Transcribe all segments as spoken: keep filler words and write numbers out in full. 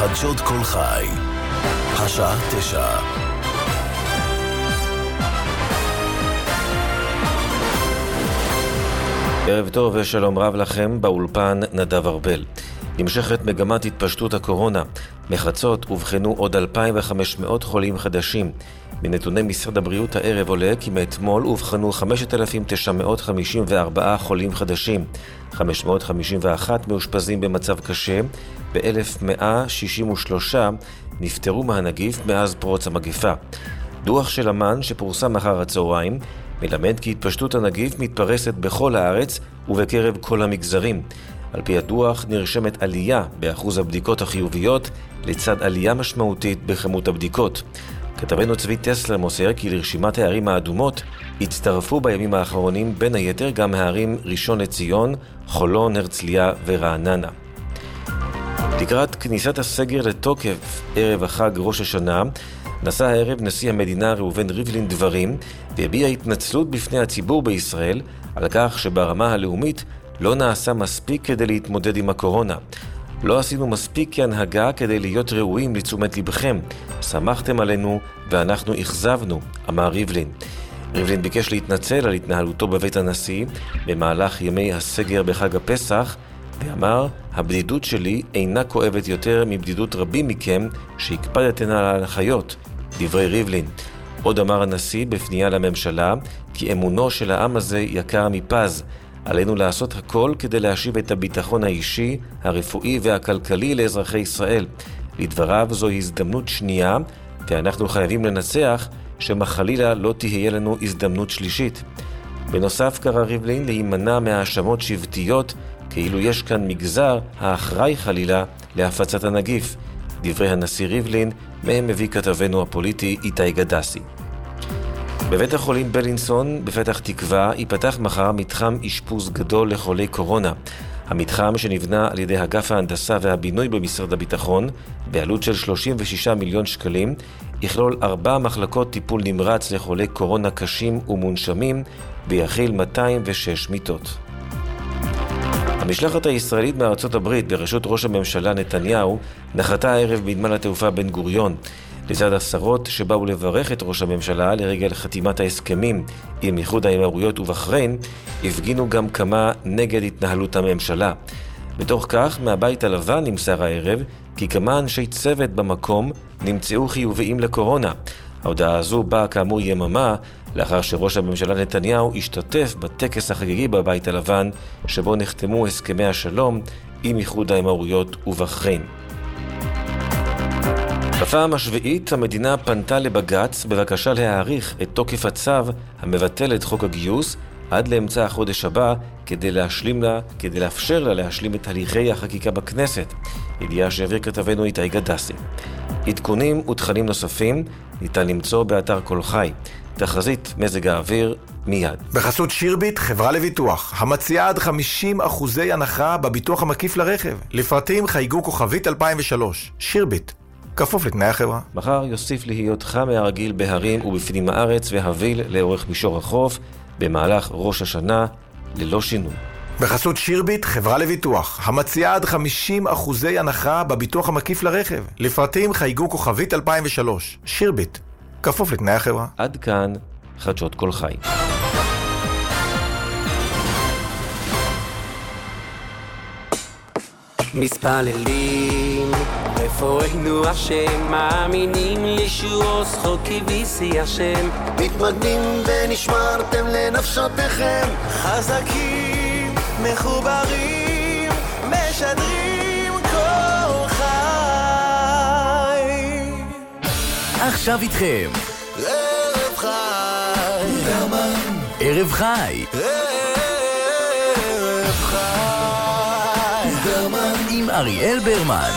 חדשות כל חי, השעה תשע. ערב טוב ושלום רב לכם, באולפן נדב ארבל. נמשכת מגמת התפשטות הקורונה. מחצות ובחנו עוד אלפיים וחמש מאות חולים חדשים. מנתוני משרד הבריאות הערב עולה כי מאתמול ובחנו חמשת אלפים תשע מאות חמישים וארבעה חולים חדשים. חמש מאות חמישים ואחת מאושפזים במצב קשה, ו-אלף מאה שישים ושלושה נפטרו מהנגיף מאז פרוץ המגפה. דוח של אמן שפורסם אחר הצהריים מלמד כי התפשטות הנגיף מתפרסת בכל הארץ ובקרב כל המגזרים. על פי הדוח נרשמת עלייה באחוז הבדיקות החיוביות לצד עלייה משמעותית בכמות הבדיקות. כתבנו צבי טסלר מוסר כי לרשימת הערים האדומות הצטרפו בימים האחרונים בין היתר גם הערים ראשון לציון, חולון, הרצליה ורעננה. לקראת כניסת הסגר לתוקף ערב החג ראש השנה, נשא הערב נשיא המדינה ראובן ריבלין דברים והביע התנצלות בפני הציבור בישראל על כך שברמה הלאומית לא נעשה מספיק כדי להתמודד עם הקורונה. לא עשינו מספיק כהנהגה כדי להיות ראויים לתשומת לבכם. שמחתם עלינו ואנחנו אכזבנו, אמר ריבלין. ריבלין ביקש להתנצל על התנהלותו בבית הנשיא במהלך ימי הסגר בחג הפסח, ואמר, הבדידות שלי אינה כואבת יותר מבדידות רבים מכם שהקפדתם על ההנחיות. דברי ריבלין. עוד אמר הנשיא בפנייה לממשלה כי אמונו של העם הזה יקר מפז. עלינו לעשות הכל כדי להשיב את הביטחון האישי, הרפואי והכלכלי לאזרחי ישראל. לדבריו זו הזדמנות שנייה, ואנחנו חייבים לנצח שמחלילה לא תהיה לנו הזדמנות שלישית. בנוסף קרא ריבלין להימנע מהאשמות שבטיות, כאילו יש כאן מגזר האחראי חלילה להפצת הנגיף. דברי הנשיא ריבלין, מהם מביא כתבנו הפוליטי איתי גדסי. בבית החולים בלינסון בפתח תקווה ייפתח מחר מתחם אשפוז גדול לחולי קורונה. המתחם שנבנה על ידי אגף ההנדסה והבינוי במשרד הביטחון בעלות של שלושים ושישה מיליון שקלים יכלול ארבע מחלקות טיפול נמרץ לחולי קורונה קשים ומונשמים ויכיל מאתיים ושש מיטות. המשלחת הישראלית מארצות הברית בראשות ראש הממשלה נתניהו נחתה הערב בנמל התעופה בן גוריון. לצד עשרות שבאו לברך את ראש הממשלה לרגל חתימת ההסכמים עם איחוד האמירויות ובחריין, הפגינו גם כמה נגד התנהלות הממשלה. בתוך כך, מהבית הלבן נמסר הערב כי כמה אנשי צוות במקום נמצאו חיוביים לקורונה. ההודעה הזו באה כאמור יממה לאחר שראש הממשלה נתניהו השתתף בטקס החגיגי בבית הלבן שבו נחתמו הסכמי השלום עם איחוד האמירויות ובחריין. בפעם השביעית המדינה פנתה לבג"ץ בבקשה להאריך את תוקף הצו המבטל את חוק הגיוס עד לאמצע החודש הבא כדי להשלים לה, כדי לאפשר לה להשלים את הליכי החקיקה בכנסת. ידיעה שהעביר כתבנו איתי גדסי. עדכונים ותכנים נוספים ניתן למצוא באתר כל חי. תחזית מזג האוויר מיד. בחסות שירביט, חברה לביטוח, המציעה עד חמישים אחוזי הנחה בביטוח המקיף לרכב. לפרטים חייגו כוכבית אלפיים ושלוש. שירביט, כפוף לתנאי החברה. מחר יוסיף להיות חם מהרגיל בהרים ובפנים הארץ והביל לאורך מישור החוף במהלך ראש השנה ללא שינוי. בחסות שירביט, חברה לביטוח, המציעה עד חמישים אחוזי הנחה בביטוח המקיף לרכב. לפרטים חייגו כוכבית אלפיים ושלוש. שירביט, כפוף לתנאי החברה. עד כאן חדשות כל חי. מספללים רפואנו השם, מאמינים לישועו זכות כביסי השם, מתמגנים ונשמרתם לנפשותיכם, חזקים מחוברים משדרים כל חי. עכשיו איתכם ערב חי ברמן, ערב חי ערב חי ברמן עם אריאל ברמן.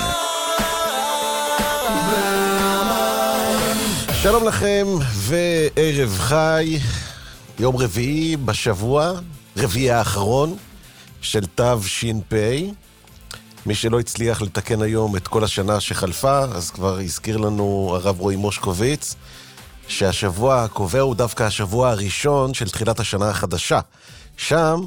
שלום לכם וערב חי, יום רביעי בשבוע, רביעי האחרון של תש"פ. מי שלא הצליח לתקן היום את כל השנה שחלפה, אז כבר הזכיר לנו הרב רועי מושקוביץ שהשבוע הקובע הוא דווקא השבוע הראשון של תחילת השנה החדשה. שם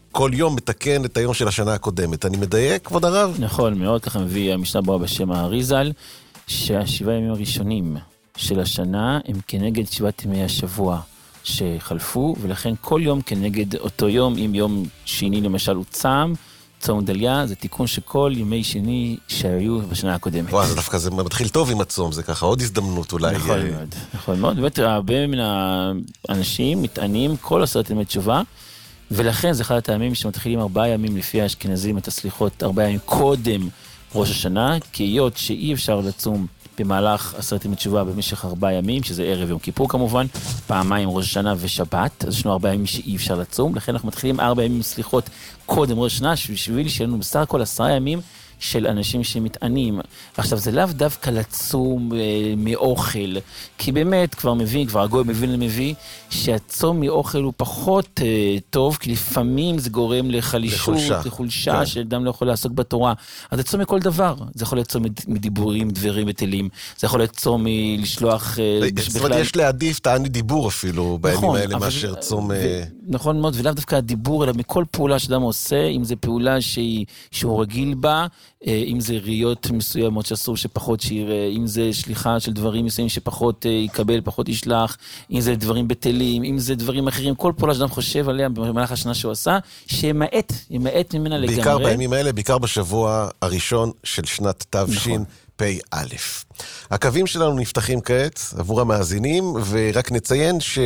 כל יום מתקן את היום של השנה הקודמת. אני מדייק, כבוד הרב? נכון, מאוד ככה מביא המשנה ברורה בשם האריזל, שהשבעה ימים הראשונים של השנה הם כנגד שבעת ימי השבוע שחלפו, ולכן כל יום כנגד אותו יום, אם יום שני למשל הוא צם, צום דליה, זה תיקון שכל ימי שני שהיו בשנה הקודמת. וואו, זה דווקא זה מתחיל טוב עם הצום, זה ככה עוד הזדמנות אולי. נכון מאוד, נכון מאוד. באמת, הרבה מן האנשים מתענים כל עשרת ימי תשובה, ולכן זה אחד הטעמים שמתחילים ארבעה ימים לפי האשכנזים את הסליחות, ארבעה ימים קודם ראש השנה, כי היות שאי אפשר לצום במהלך עשרת ימי תשובה במשך ארבעה ימים, שזה ערב יום כיפור כמובן, פעמיים ראש השנה ושבת, אז יש לנו ארבעה ימים שאי אפשר לצום, לכן אנחנו מתחילים ארבעה ימים סליחות קודם ראש השנה, בשביל שיהיה לנו בסך הכל עשרה ימים של אנשים שמתענים. עכשיו, זה לאו דווקא לצום אה, מאוכל, כי באמת כבר מביא, כבר הגוי מבין למביא, שהצום מאוכל הוא פחות אה, טוב, כי לפעמים זה גורם לחלישות, לחולשה, לחולשה כן. שאדם לא יכול לעסוק בתורה. אז זה צום מכל דבר. זה יכול להיות צום מדיבורים, דברים בטלים, זה יכול להיות צום מלשלוח... אה, זאת אומרת, בכלל... יש להעדיף תעני דיבור אפילו, בימים נכון, האלה אבל... מאשר צום... ו... נכון מאוד, ולאו דווקא הדיבור, אלא מכל פעולה שאדם עושה, אם זה פעולה שהיא, שהוא רגיל בה, אם זה ראיות מסוימות שאסור שפחות שיראה, אם זה שליחה של דברים מסוימים שפחות יקבל, פחות ישלח, אם זה דברים בטלים, אם זה דברים אחרים, כל פעולה שאדם חושב עליה במהלך השנה שהוא עשה, שימעט, ימעט ממנה לגמרי. בעיקר בימים האלה, בעיקר בשבוע הראשון של שנת תש"פ א'. הקווים שלנו נפתחים כעת עבור המאזינים, ורק נציין ש...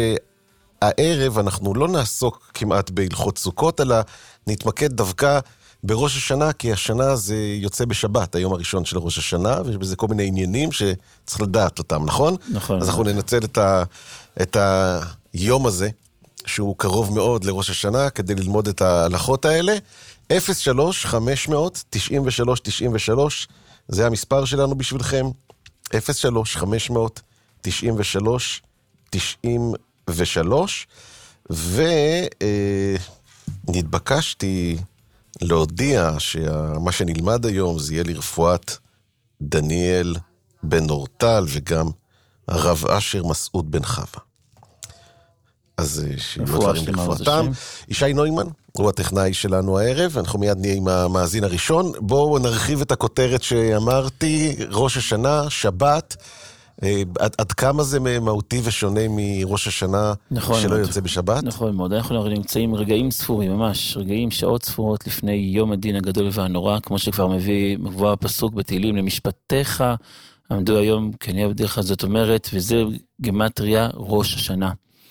הערב אנחנו לא נעסוק כמעט בהלכות סוכות, אלא נתמקד דווקא בראש השנה, כי השנה זה יוצא בשבת, היום הראשון של ראש השנה, ויש בזה כל מיני עניינים שצריך לדעת אותם, נכון? נכון. אז אנחנו ננצל את, ה, את היום הזה, שהוא קרוב מאוד לראש השנה, כדי ללמוד את ההלכות האלה. אפס שלוש חמש מאות תשעים ושלוש תשעים ושלוש, זה המספר שלנו בשבילכם. אפס שלוש חמש מאות תשעים ושלוש תשעים ושלוש, ונתבקשתי להודיע שמה שנלמד היום זה יהיה לרפואת דניאל בן אורטל וגם הרב אשר מסעוד בן חווה. אז שיהיו דברים לרפואתם. ישי נוימן הוא הטכנאי שלנו הערב, אנחנו מיד נהיה עם המאזין הראשון. בואו נרחיב את הכותרת שאמרתי, ראש השנה, שבת, עד, עד כמה זה מהותי ושונה מראש השנה נכון שלא מאוד. יוצא בשבת? נכון מאוד, אנחנו נמצאים רגעים ספורים, ממש רגעים, שעות ספורות לפני יום הדין הגדול והנורא, כמו שכבר מביא מבוא הפסוק בתהילים, למשפטיך עמדו היום כני עבדיך, זאת אומרת, וזה גמטריה ראש השנה.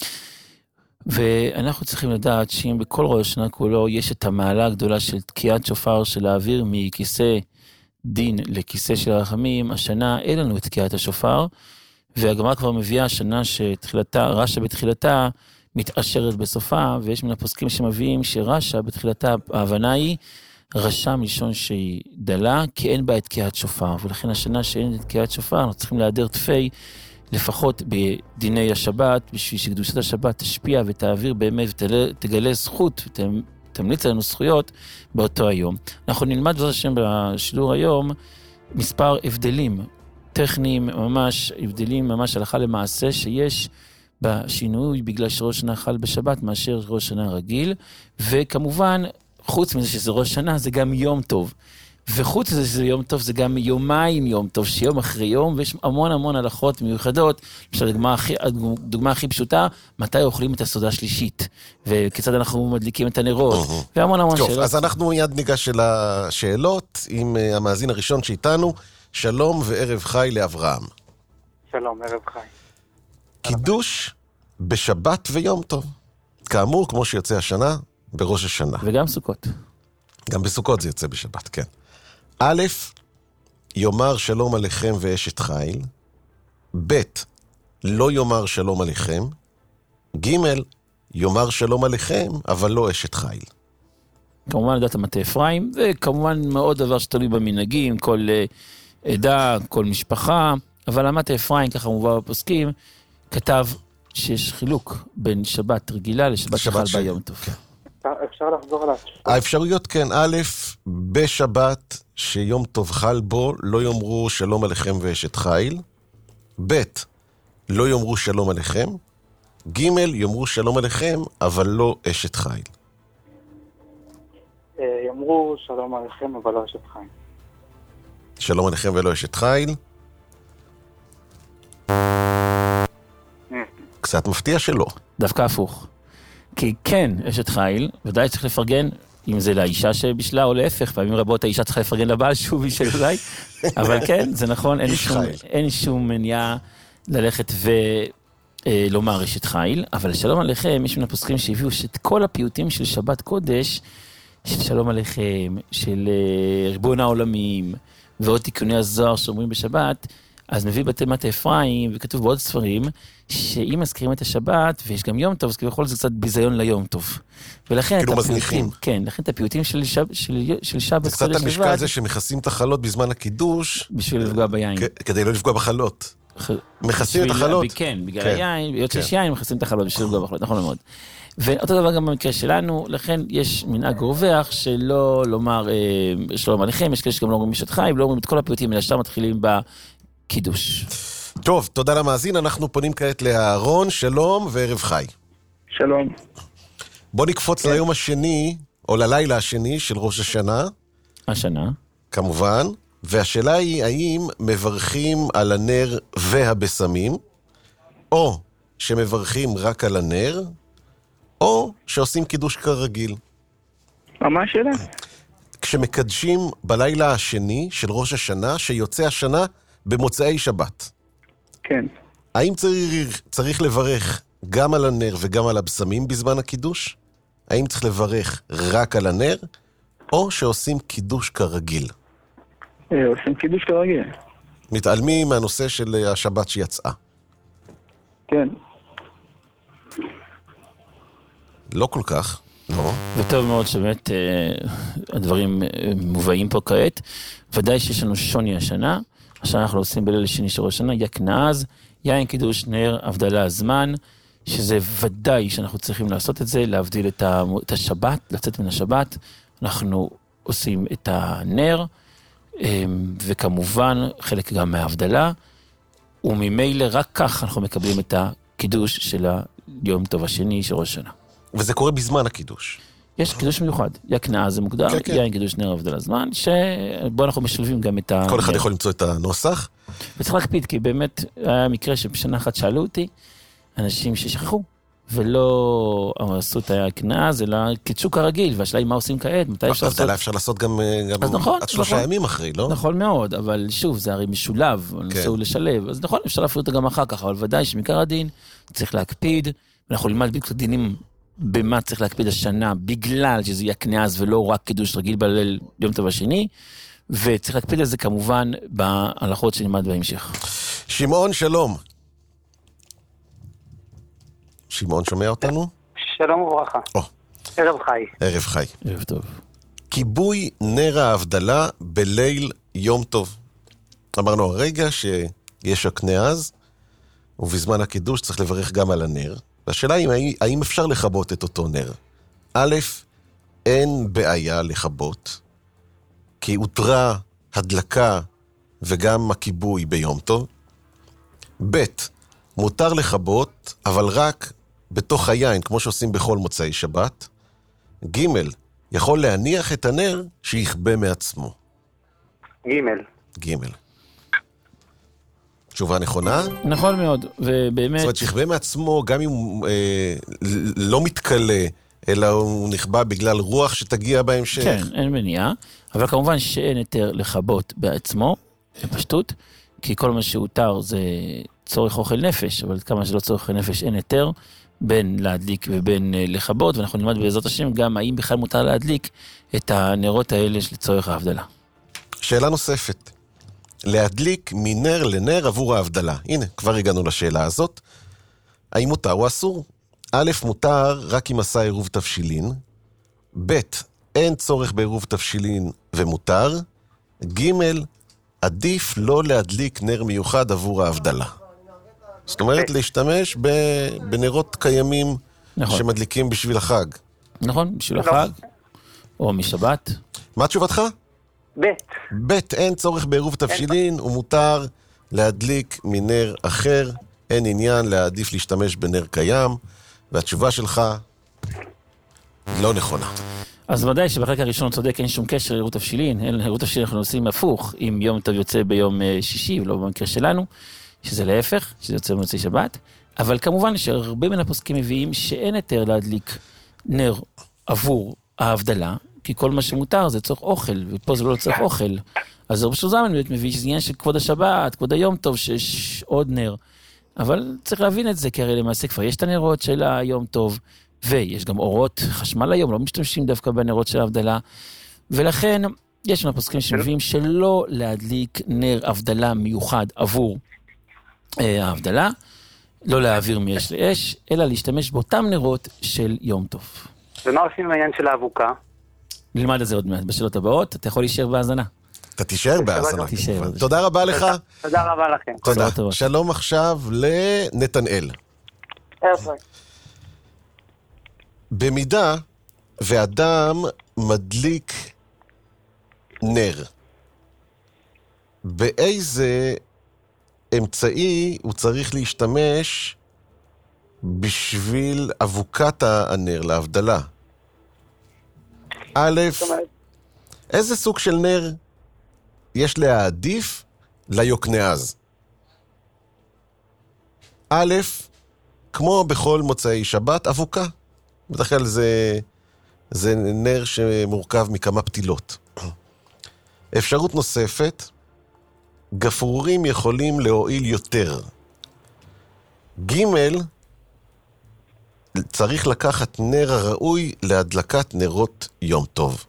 ואנחנו צריכים לדעת שאם בכל ראש השנה כולו יש את המעלה הגדולה של תקיעת שופר של האוויר מכיסא דין לכיסא של הרחמים, השנה אין לנו את תקיעת השופר, והגמרא כבר מביאה השנה שתחילתה, רש"א בתחילתה מתעשרת בסופה, ויש מן הפוסקים שמביאים שרש"א בתחילתה ההבנה היא רשע מלשון שהיא דלה, כי אין בה את תקיעת שופר, ולכן השנה שאין את תקיעת שופר, אנחנו צריכים להיעדר תפי, לפחות בדיני השבת, בשביל שקדושת השבת תשפיע ותעביר באמת ותגלה זכות, תמליץ לנו זכויות באותו היום. אנחנו נלמד בעזרת השם בשידור היום מספר הבדלים טכניים, ממש הבדלים ממש הלכה למעשה שיש בשינוי בגלל שראש שנה חל בשבת מאשר ראש שנה רגיל, וכמובן חוץ מזה שזה ראש שנה זה גם יום טוב. וחוץ מזה שזה יום טוב, זה גם יומיים יום טוב, שיום אחרי יום, ויש המון המון הלכות מיוחדות, למשל הדוגמה הכי, הדוגמה הכי פשוטה, מתי אוכלים את הסעודה השלישית, וכיצד אנחנו מדליקים את הנרות, והמון המון טוב, שאלות. אז אנחנו מיד ניגש אל השאלות, עם המאזין הראשון שאיתנו, שלום וערב חי לאברהם. שלום, ערב חי. קידוש בשבת ויום טוב. כאמור, כמו שיוצא השנה, בראש השנה. וגם סוכות. גם בסוכות זה יוצא בשבת, כן. א', יאמר שלום עליכם ואשת חיל. ב', לא יאמר שלום עליכם. ג', יאמר שלום עליכם, אבל לא אשת חיל. כמובן לדעת המטה אפרים, וכמובן מאוד דבר שתלוי במנהגים, כל uh, עדה, כל משפחה, אבל המטה אפרים, ככה מובא בפוסקים, כתב שיש חילוק בין שבת רגילה לשבת שחל ש... ביום טוב. כן. אפשר לחזור עליו. האפשרויות כן, א', בשבת שיום טוב חל בו, לא יאמרו שלום עליכם ואשת חיל. ב', לא יאמרו שלום עליכם. ג', יאמרו שלום עליכם, אבל לא אשת חיל. יאמרו שלום עליכם אבל לא אשת חיל. שלום עליכם ולא אשת חיל. קצת מפתיע שלא. דווקא הפוך. כי כן, אשת חיל, ודאי צריך לפרגן, אם זה לאישה שבשלה או להפך, פעמים רבות האישה צריכה לפרגן לבעל שהוא בשל אולי, אבל כן, זה נכון, אין שום, אין שום מניעה ללכת ולומר אשת חיל, אבל שלום עליכם, יש מן הפוסקים שהביאו שאת כל הפיוטים של שבת קודש, של שלום עליכם, של ריבון העולמים, ועוד תיקוני הזוהר שאומרים בשבת, אז מביא בתמת אפרים, וכתוב בעוד ספרים, שאם מזכירים את השבת, ויש גם יום טוב, אז כביכול זה קצת ביזיון ליום טוב. ולכן כאילו מזניחים. כן, לכן את הפיוטים של, שב, של, של שבת... זה קצת על משקל זה שמכסים את החלות בזמן הקידוש. בשביל לפגוע ביין. כדי לא לפגוע בחלות. מכסים את החלות. כן, בגלל היין, בגלל שיש יין, מכסים את החלות בשביל לפגוע בחלות, נכון מאוד. ואותו דבר גם במקרה שלנו, לכן יש מנהג רווח שלא לומר אה, שלום עליכם, יש כאלה שגם לא אומרים אשת חיל, ולא אומרים את כל הפיוטים, אלא שם מתחילים בקידוש. טוב, תודה למאזין, אנחנו פונים כעת לאהרון, שלום וערב חי. שלום. בוא נקפוץ ליום השני, או ללילה השני של ראש השנה. השנה. כמובן, והשאלה היא האם מברכים על הנר והבשמים, או שמברכים רק על הנר, או שעושים קידוש כרגיל. מה השאלה? כשמקדשים בלילה השני של ראש השנה, שיוצא השנה במוצאי שבת. כן. האם צריך, צריך לברך גם על הנר וגם על הבשמים בזמן הקידוש? האם צריך לברך רק על הנר, או שעושים קידוש כרגיל? עושים קידוש כרגיל. מתעלמים מהנושא של השבת שיצאה. כן. לא כל כך, לא. וטוב מאוד שבאמת הדברים מובאים פה כעת. ודאי שיש לנו שוני השנה. השנה אנחנו עושים בליל השני של ראש השנה, יקנז, יין קידוש נר, הבדלה זמן, שזה ודאי שאנחנו צריכים לעשות את זה, להבדיל את השבת, לצאת מן השבת. אנחנו עושים את הנר, וכמובן חלק גם מההבדלה, וממילא רק כך אנחנו מקבלים את הקידוש של היום טוב השני של ראש השנה. וזה קורה בזמן הקידוש. יש קידוש מיוחד, יקנז זה מוגדר, כן, כן. יין קידוש נר הבדלה זמן, שבו אנחנו משלבים גם את ה... כל אחד יכול למצוא את הנוסח. וצריך להקפיד, כי באמת היה מקרה שבשנה אחת שאלו אותי, אנשים ששכחו, ולא עשו את היקנז, אלא קידשו כרגיל, והשאלה היא מה עושים כעת, מתי אפשר לעשות... אפשר לעשות גם נכון, עד שלושה נכון. ימים אחרי, לא? נכון מאוד, אבל שוב, זה הרי משולב, כן. נסו לשלב, אז נכון, אפשר להפעיל אותה גם אחר כך, אבל ודאי שמקר הדין צריך להקפיד, ואנחנו נלמד בדיוק דינים במה צריך להקפיד השנה, בגלל שזה יקנז ולא רק קידוש רגיל בליל יום טוב השני, וצריך להקפיד על זה כמובן בהלכות שנלמד בהמשך. שמעון, שלום. שמעון, שומע אותנו? שלום וברכה. או. ערב חי. ערב חי. ערב טוב. כיבוי נר ההבדלה בליל יום טוב. אמרנו הרגע שיש יקנז, ובזמן הקידוש צריך לברך גם על הנר. והשאלה היא, האם אפשר לכבות את אותו נר? א', אין בעיה לכבות, כי הותרה הדלקה וגם הכיבוי ביום טוב. ב', מותר לכבות, אבל רק בתוך היין, כמו שעושים בכל מוצאי שבת. ג', יכול להניח את הנר שיכבה מעצמו. ג' ג' תשובה נכונה? נכון מאוד, ובאמת... זאת אומרת, שיכבה מעצמו, גם אם הוא אה, לא מתקלה, אלא הוא נכבה בגלל רוח שתגיע בהמשך. כן, אין מניעה, אבל כמובן שאין יותר לכבות בעצמו, בפשטות, כי כל מה שהותר זה צורך אוכל נפש, אבל כמה שלא צורך אוכל נפש אין יותר, בין להדליק ובין לכבות, ואנחנו נלמד בעזרת השם גם האם בכלל מותר להדליק את הנרות האלה לצורך ההבדלה. שאלה נוספת. להדליק מנר לנר עבור ההבדלה. הנה, כבר הגענו לשאלה הזאת. האם מותר או אסור? א', מותר רק אם עשה עירוב תבשילין. ב', אין צורך בעירוב תבשילין ומותר. ג', עדיף לא להדליק נר מיוחד עבור ההבדלה. זאת אומרת, להשתמש בנרות קיימים נכון. שמדליקים בשביל החג. נכון, בשביל החג. או משבת. מה תשובתך? ב' ב', אין צורך בעירוב תבשילין, ומותר להדליק מנר אחר, אין עניין להעדיף להשתמש בנר קיים, והתשובה שלך לא נכונה. אז ודאי שבחלק הראשון צודק, אין שום קשר לעירות תבשילין, לעירות תבשילין אנחנו עושים הפוך, אם יום טוב יוצא ביום שישי, ולא במקרה שלנו, שזה להפך, שזה יוצא במוצאי שבת, אבל כמובן שהרבה מן הפוסקים מביאים שאין היתר להדליק נר עבור ההבדלה, כי כל מה שמותר זה צורך אוכל, ופה זה לא צריך אוכל. אז רבי זלמן מביא שזה עניין של כבוד השבת, כבוד היום טוב, שיש עוד נר. אבל צריך להבין את זה, כי הרי למעשה כבר יש את הנרות של היום טוב, ויש גם אורות חשמל היום, לא משתמשים דווקא בנרות של ההבדלה, ולכן יש לנו פוסקים שמביאים שלא להדליק נר הבדלה מיוחד עבור אה, ההבדלה, לא להעביר מאש לאש, אלא להשתמש באותם נרות של יום טוב. ומה עושים עם העניין של האבוקה? נלמד את זה עוד מעט בשאלות הבאות, אתה יכול להישאר בהאזנה. אתה תישאר בהאזנה. תודה רבה לך. תודה רבה לכם. תודה. שלום עכשיו לנתנאל. במידה ואדם מדליק נר, באיזה אמצעי הוא צריך להשתמש בשביל אבוקת הנר, להבדלה? א', איזה סוג של נר יש להעדיף ליוקנעז? א', כמו בכל מוצאי שבת, אבוקה. בדרך כלל זה, זה נר שמורכב מכמה פתילות. אפשרות נוספת, גפרורים יכולים להועיל יותר. ג', צריך לקחת נר הראוי להדלקת נרות יום טוב.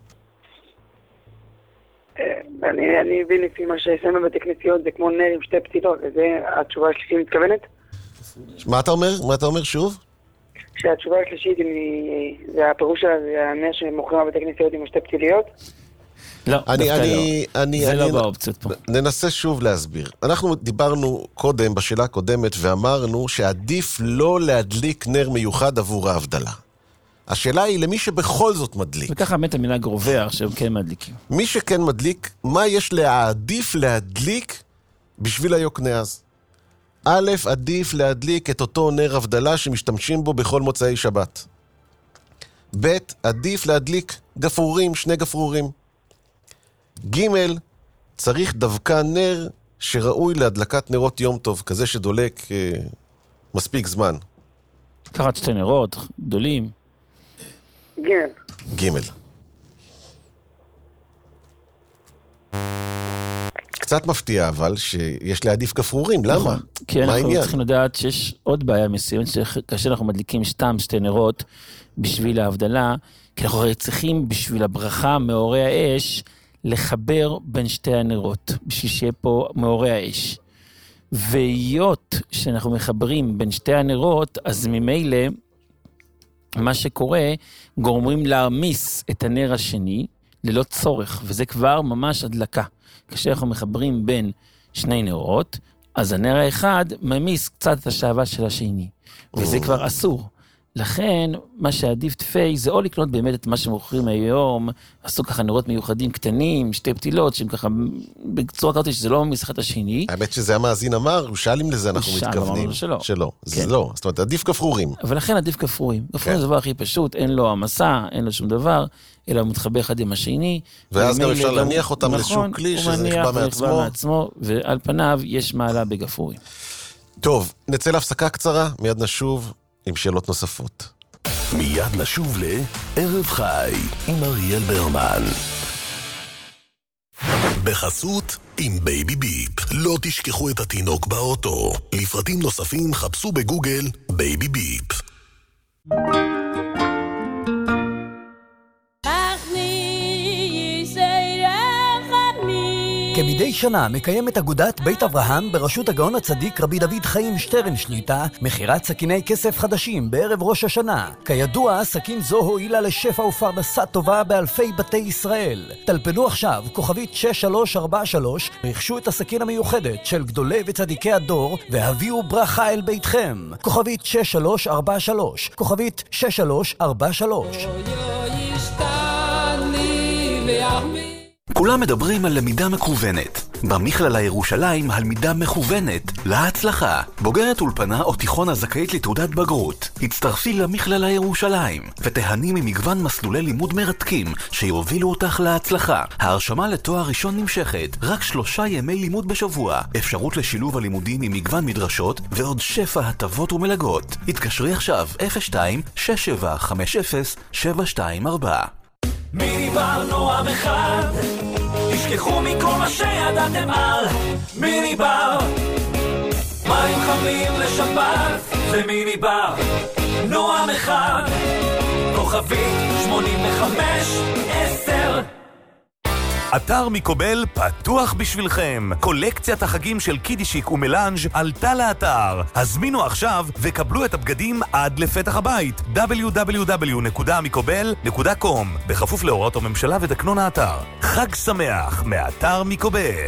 אני, אני מבין לפי מה שעשינו בבתי כנסיות, זה כמו נר עם שתי פתילות, וזה התשובה השלישית מתכוונת? מה אתה אומר? מה אתה אומר שוב? שהתשובה השלישית, זה הפירוש שלה, זה הנר שמוכרים בבתי כנסיות עם שתי פתיליות? לא, אני, אני, לא. אני, זה אני, לא באופציות פה. ננסה שוב להסביר. אנחנו דיברנו קודם, בשאלה הקודמת, ואמרנו שעדיף לא להדליק נר מיוחד עבור ההבדלה. השאלה היא למי שבכל זאת מדליק. וככה באמת המילה גרובר שהם כן מדליקים. מי שכן מדליק, מה יש להעדיף להדליק בשביל היוקנעז? א', עדיף להדליק את אותו נר הבדלה שמשתמשים בו בכל מוצאי שבת. ב', עדיף להדליק גפרורים, שני גפרורים. ג', צריך דווקא נר שראוי להדלקת נרות יום טוב, כזה שדולק אה, מספיק זמן. קחת שתי נרות גדולים. ג' ג' קצת מפתיע אבל שיש להעדיף גפרורים, למה? נכון, כי אנחנו העניין? צריכים לדעת שיש עוד בעיה מסוימת, שכאשר אנחנו מדליקים סתם שתי נרות בשביל ההבדלה, כי אנחנו צריכים בשביל הברכה מאורי האש, לחבר בין שתי הנרות, בשביל שיהיה פה מאורי האש. והיות שאנחנו מחברים בין שתי הנרות, אז ממילא, מה שקורה, גורמים להרמיס את הנר השני, ללא צורך, וזה כבר ממש הדלקה. כאשר אנחנו מחברים בין שני נרות, אז הנר האחד ממיס קצת את השעבה של השני, וזה כבר אסור. לכן, מה שעדיף תפי, זה או לקנות באמת את מה שמוכרים היום, עשו ככה נרות מיוחדים קטנים, שתי פתילות, שהם ככה, בצורה כזאת שזה לא ממיס אחד השני. האמת שזה המאזין אמר, הוא שאל אם לזה אנחנו מתכוונים. שלא. שלא, זה לא. זאת אומרת, עדיף גפרורים. אבל לכן עדיף גפרורים. גפרורים זה דבר הכי פשוט, אין לו המסע, אין לו שום דבר, אלא הוא מתחבר אחד עם השני. ואז גם אפשר להניח אותם לאיזשהו כלי שזה נכבה מעצמו. מעצמו, ועל פניו יש מעלה בגפרורים. טוב, נצא להפסקה קצרה, מיד נשוב עם שאלות נוספות. מיד נשוב לערב חי עם אריאל ברמן. בחסות עם בייבי ביפ. לא תשכחו את התינוק באוטו. לפרטים נוספים חפשו בגוגל בייבי ביפ. כמדי שנה מקיימת אגודת בית אברהם בראשות הגאון הצדיק רבי דוד חיים שטרן שליטה מחירת סכיני כסף חדשים בערב ראש השנה. כידוע, סכין זו הועילה לשפע ופרנסה טובה באלפי בתי ישראל. טלפנו עכשיו כוכבית שש שלוש ארבע שלוש, רכשו את הסכין המיוחדת של גדולי וצדיקי הדור והביאו ברכה אל ביתכם. כוכבית שש שלוש ארבע שלוש, כוכבית שש שלוש ארבע שלוש. כולם מדברים על למידה מקוונת. במכללה ירושלים הלמידה מכוונת להצלחה. בוגרת אולפנה או תיכון הזכאית לתעודת בגרות. הצטרפי למכללה ירושלים ותהני ממגוון מסלולי לימוד מרתקים שיובילו אותך להצלחה. ההרשמה לתואר ראשון נמשכת. רק שלושה ימי לימוד בשבוע. אפשרות לשילוב הלימודים עם מגוון מדרשות ועוד שפע הטבות ומלגות. התקשרי עכשיו אפס שתיים שש שבע חמש אפס שבע שתיים ארבע. מיני בר נועם אחד, תשכחו מכל מה שידעתם על מיני בר. מים חמים לשבת, זה מיני בר נועם אחד, כוכבית שמונים וחמש עשר. אתר מיקובל פתוח בשבילכם. קולקציית החגים של קידישיק ומלאנג' עלתה לאתר. הזמינו עכשיו וקבלו את הבגדים עד לפתח הבית. דאבליו דאבליו דאבליו נקודה מיקובל נקודה קום בכפוף להוראות הממשלה ותקנון האתר. חג שמח מאתר מיקובל.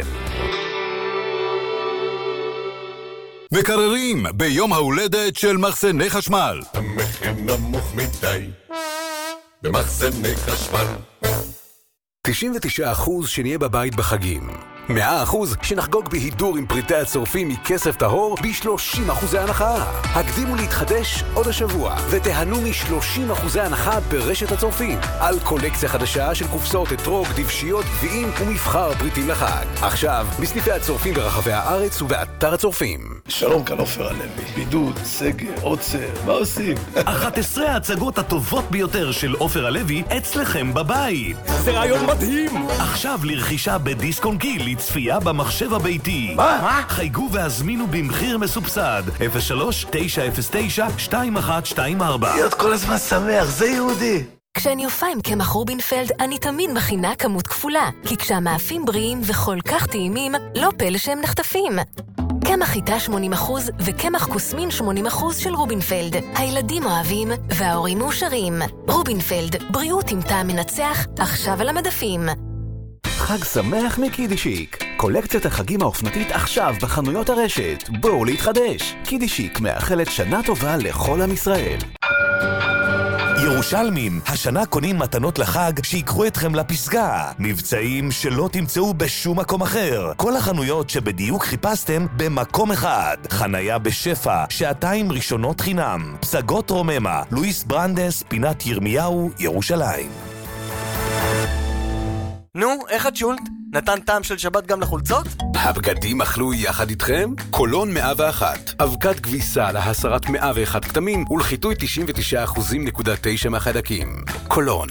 מקררים ביום ההולדת של מחסני חשמל. המחיר נמוך מדי במחסני חשמל. תשעים ותשעה אחוז שנהיה בבית בחגים. מאה אחוז שנחגוג בהידור עם פריטי הצורפים מכסף טהור ב-שלושים אחוזי הנחה. הקדימו להתחדש עוד השבוע ותהנו מ-שלושים אחוזי הנחה ברשת הצורפים על קולקציה חדשה של קופסאות אתרוג, דבשיות, גביעים ומבחר פריטים לחג. עכשיו בסניפי הצורפים ברחבי הארץ ובאתר הצורפים. שלום, כאן עופר הלוי. בידוד, סגר, עוצר, מה עושים? אחת עשרה ההצגות הטובות ביותר של עופר הלוי אצלכם בבית. זה רעיון מדהים. עכשיו לרכישה בדיסק און קי צפייה במחשב הביתי. מה? מה? חייגו והזמינו במחיר מסובסד. אפס שלוש תשע אפס תשע שתיים אחת שתיים ארבע. להיות כל הזמן שמח, זה יהודי. כשאני הופעה עם קמח רובינפלד, אני תמיד מכינה כמות כפולה. כי כשהמאפים בריאים וכל כך טעימים, לא פלא שהם נחטפים. קמח חיטה שמונים אחוז וקמח קוסמין שמונים אחוז של רובינפלד. הילדים אוהבים וההורים מאושרים. רובינפלד, בריאות עם טעם מנצח, עכשיו על המדפים. חג שמח מקידישיק. קולקציית החגים האופנתית עכשיו בחנויות הרשת. בואו להתחדש. קידישיק מאחלת שנה טובה לכל עם ישראל. ירושלמים, השנה קונים מתנות לחג שיקחו אתכם לפסגה. מבצעים שלא תמצאו בשום מקום אחר. כל החנויות שבדיוק חיפשתם במקום אחד. חנייה בשפע, שעתיים ראשונות חינם. פסגות רוממה, לואיס ברנדס, פינת ירמיהו, ירושלים. נו, איך את שולט? נתן טעם של שבת גם לחולצות? הבגדים אכלו יחד איתכם? קולון מאה ואחת. אבקת כביסה להסרת מאה ואחת כתמים ולחיטוי תשעים ותשעה אחוז נקודה תשע מהחיידקים. קולון.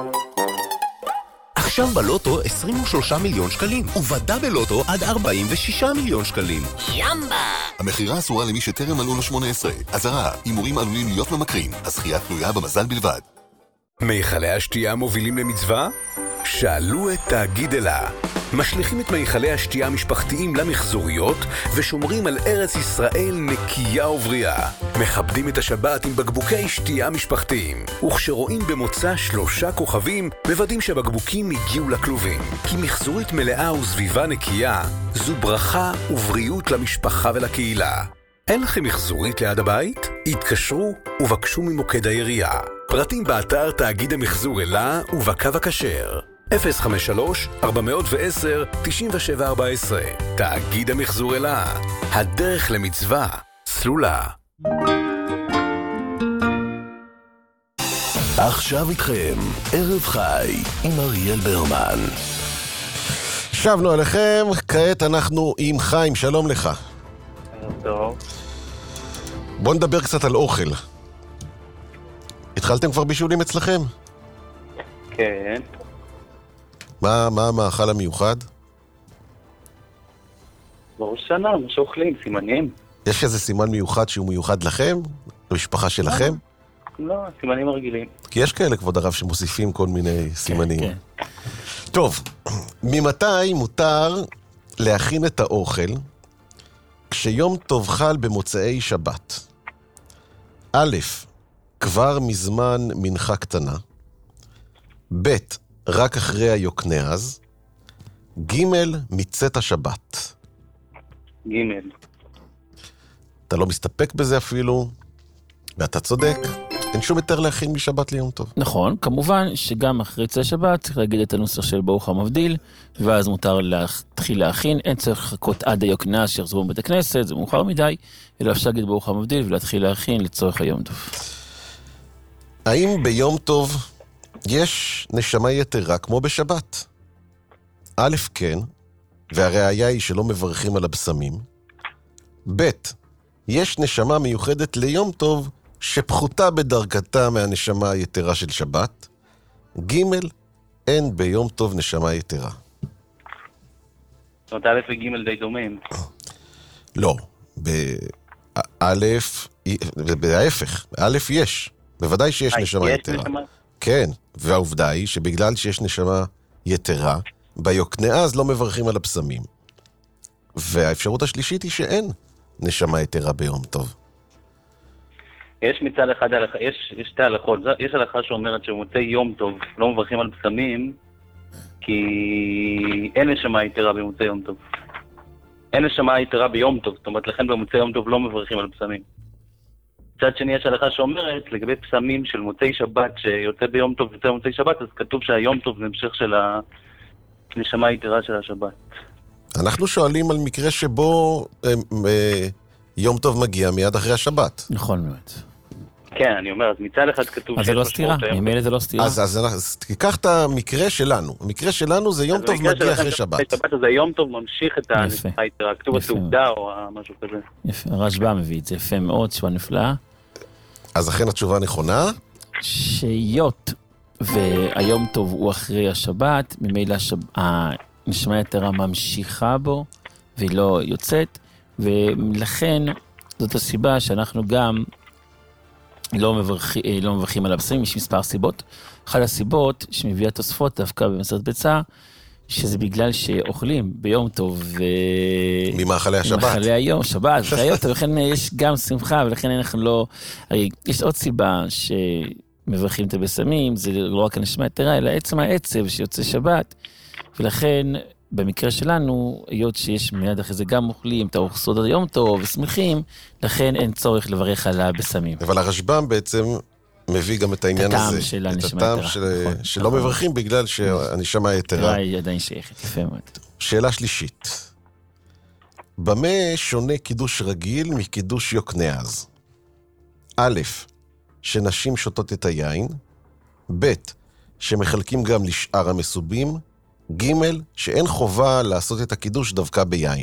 עכשיו בלוטו עשרים ושלושה מיליון שקלים, ובדאבל לוטו עד ארבעים ושישה מיליון שקלים. ימבה! המחירה אסורה למי שטרם מלאו לו שמונה עשרה. אזהרה, הימורים עלולים להיות ממכרים. הזכייה תלויה במזל בלבד. מיכלי השתייה מובילים למצווה? שאלו את תאגיד אלה. משליכים את מיכלי השתייה המשפחתיים למחזוריות ושומרים על ארץ ישראל נקייה ובריאה. מכבדים את השבת עם בקבוקי שתייה משפחתיים. וכשרואים במוצא שלושה כוכבים, מוודאים שהבקבוקים הגיעו לכלובים. כי מחזורית מלאה וסביבה נקייה זו ברכה ובריאות למשפחה ולקהילה. אין לכם מחזורית ליד הבית? התקשרו ובקשו ממוקד העירייה. פרטים באתר תאגיד המחזור אלה ובקו הכשר. אפס חמש שלוש ארבע עשר תשעים ושבע ארבע עשרה. תאגיד המחזור אלה. הדרך למצווה סלולה. עכשיו איתכם, ערב חי עם אריאל ברמן. שבנו עליכם, כעת אנחנו עם חיים, שלום לך. טוב. בוא נדבר קצת על אוכל. התחלתם כבר בישולים אצלכם? כן. מה, מה המאכל המיוחד? בראש שנה, מה שאוכלים, סימנים. יש איזה סימן מיוחד שהוא מיוחד לכם? למשפחה שלכם? לא, סימנים הרגילים. כי יש כאלה, כבוד הרב, שמוסיפים כל מיני סימנים. כן, כן. טוב, ממתי מותר להכין את האוכל כשיום טוב חל במוצאי שבת? א', כבר מזמן מנחה קטנה. ב', רק אחרי היוקנעז. ג', מצאת השבת. ג'. אתה לא מסתפק בזה אפילו, ואתה צודק. אין שום יותר להכין משבת ליום טוב. נכון, כמובן שגם אחרי צאת שבת צריך להגיד את הנוסח של ברוך המבדיל, ואז מותר להתחיל להכין, אין צריך לחכות עד היוקנס שיחזרו מבית הכנסת, זה מאוחר מדי, אלא אפשר להגיד ברוך המבדיל ולהתחיל להכין לצורך היום טוב. האם ביום טוב יש נשמה יתרה כמו בשבת? א', כן, והראיה היא שלא מברכים על הבשמים. ב', יש נשמה מיוחדת ליום טוב שפחותה בדרגתה מהנשמה היתרה של שבת. ג', אין ביום טוב נשמה יתרה. זאת אומרת, א' וג' די דומים. לא, באלף, בהפך, באלף יש. בוודאי שיש נשמה יתרה. כן, והעובדה היא שבגלל שיש נשמה יתרה, ביוקנעז לא מברכים על הבשמים. והאפשרות השלישית היא שאין נשמה יתרה ביום טוב. יש מצד אחד, יש, יש שתי הלכות. יש הלכה שאומרת שמוצאי יום טוב לא מברכים על בשמים, כי אין נשמה יתרה במוצאי יום טוב. אין נשמה יתרה ביום טוב, זאת אומרת, לכן במוצאי יום טוב לא מברכים על בשמים. מצד שני יש הלכה שאומרת, לגבי בשמים של מוצאי שבת שיוצא ביום טוב ויוצא במוצאי שבת, אז כתוב שהיום טוב זה המשך של הנשמה היתרה של השבת. אנחנו שואלים על מקרה שבו אה, אה, יום טוב מגיע מיד אחרי השבת. נכון מאוד. כן, אני אומר, אז מצד אחד כתוב... אז זה לא סתירה, ממילא זה לא סתירה. אז, אז, אז תיקח את המקרה שלנו. המקרה שלנו זה יום טוב מגיע אחרי שבת. שבת, אז היום טוב ממשיך את הנשמה היתרה, כתוב התעודה או משהו כזה. יפה, הרשב"א מביא את זה יפה מאוד, תשובה נפלאה. אז אכן התשובה נכונה? שיות והיום טוב הוא אחרי השבת, ממילא השב... הנשמה היתרה ממשיכה בו והיא לא יוצאת, ולכן זאת הסיבה שאנחנו גם לא מברכים, לא מברכים על הבשמים. יש מספר סיבות. אחת הסיבות שמביאה תוספות דווקא במסכת ביצה, שזה בגלל שאוכלים ביום טוב ו... ממאכלי השבת. ממאכלי היום, שבת, זה היום טוב, לכן יש גם שמחה, ולכן אנחנו לא... הרי יש עוד סיבה שמברכים את הבשמים, זה לא רק הנשמה יתרה, אלא עצם העצב שיוצא שבת, ולכן במקרה שלנו, היות שיש מיד אחרי זה גם אוכלים את האוכסות עד היום טוב ושמחים, לכן אין צורך לברך על הבשמים. אבל הרשב"ם בעצם מביא גם את העניין הזה. של את הטעם של... נכון, שלא נכון. מברכים בגלל שהנשמה היתרה. היא עדיין שייכת, יפה מאוד. שאלה שלישית. במה שונה קידוש רגיל מקידוש יוקנעז? א', שנשים שותות את היין. ב', שמחלקים גם לשאר המסובים. ג', שאין חובה לעשות את הקידוש דווקא ביין.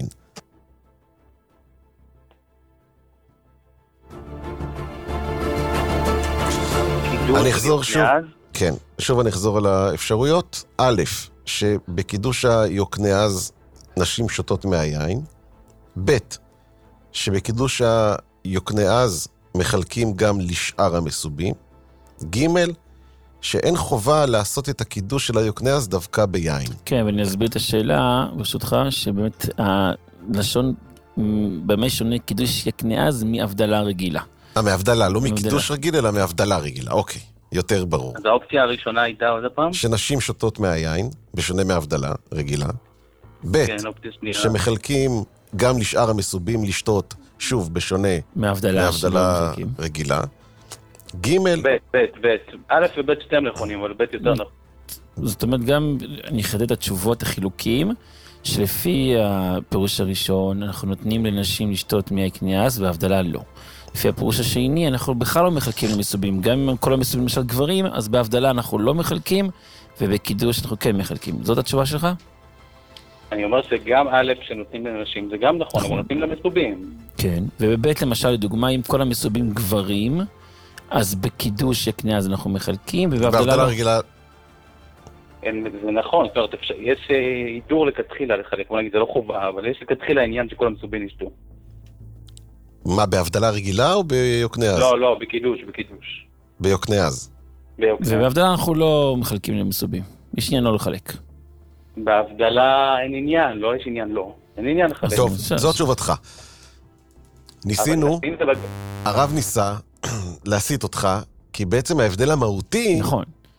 אני אחזור שוב, כן, שוב אני אחזור על האפשרויות. א', שבקידוש היוקנעז נשים שותות מהיין. ב', שבקידוש היוקנעז מחלקים גם לשאר המסובים. ג', שאין חובה לעשות את הקידוש של היוקנעז דווקא ביין. כן, ואני אסביר את השאלה, ברשותך, שבאמת הלשון, במה שונה קידוש יוקנעז מהבדלה רגילה. אה, מהבדלה, לא מקידוש רגיל, אלא מהבדלה רגילה, אוקיי, יותר ברור. אז האופציה הראשונה הייתה עוד הפעם? שנשים שותות מהיין, בשונה מהבדלה רגילה. ב', שמחלקים גם לשאר המסובים לשתות, שוב, בשונה מהבדלה רגילה. ג' ב', ב', ב', א' וב' שתיים נכונים, אבל ב' יותר נכון. זאת אומרת, גם אני אחדד את התשובות החילוקים, שלפי הפירוש הראשון, אנחנו נותנים לנשים לשתות מהיוקנעז, והבדלה לא. לפי הפירוש השני, אנחנו בכלל לא מחלקים למסובים. גם אם כל המסובים למשל גברים, אז בהבדלה אנחנו לא מחלקים, ובקידוש אנחנו כן מחלקים. זאת התשובה שלך? אני אומר שגם א' שנותנים לנשים, זה גם נכון, אבל נותנים למסובים. כן, ובבית למשל, לדוגמה, אם כל המסובים גברים, אז בקידוש יוקנעז אנחנו מחלקים, ובהבדלה רגילה... זה נכון, זאת אומרת, יש הידור לכתחילה לחלק, בוא נגיד, זה לא חובה, אבל יש לכתחילה העניין שכל המסובים ישתו. מה, בהבדלה רגילה או ביוקנעז? לא, לא, בקידוש, בקידוש. ביוקנעז. ובהבדלה אנחנו לא מחלקים למסובים. יש עניין לא לחלק. בהבדלה אין עניין, לא יש עניין לא. אין עניין לחלק. טוב, זאת תשובתך. ניסינו, הרב ניסה להסיט אותך, כי בעצם ההבדל המהותי, נכון.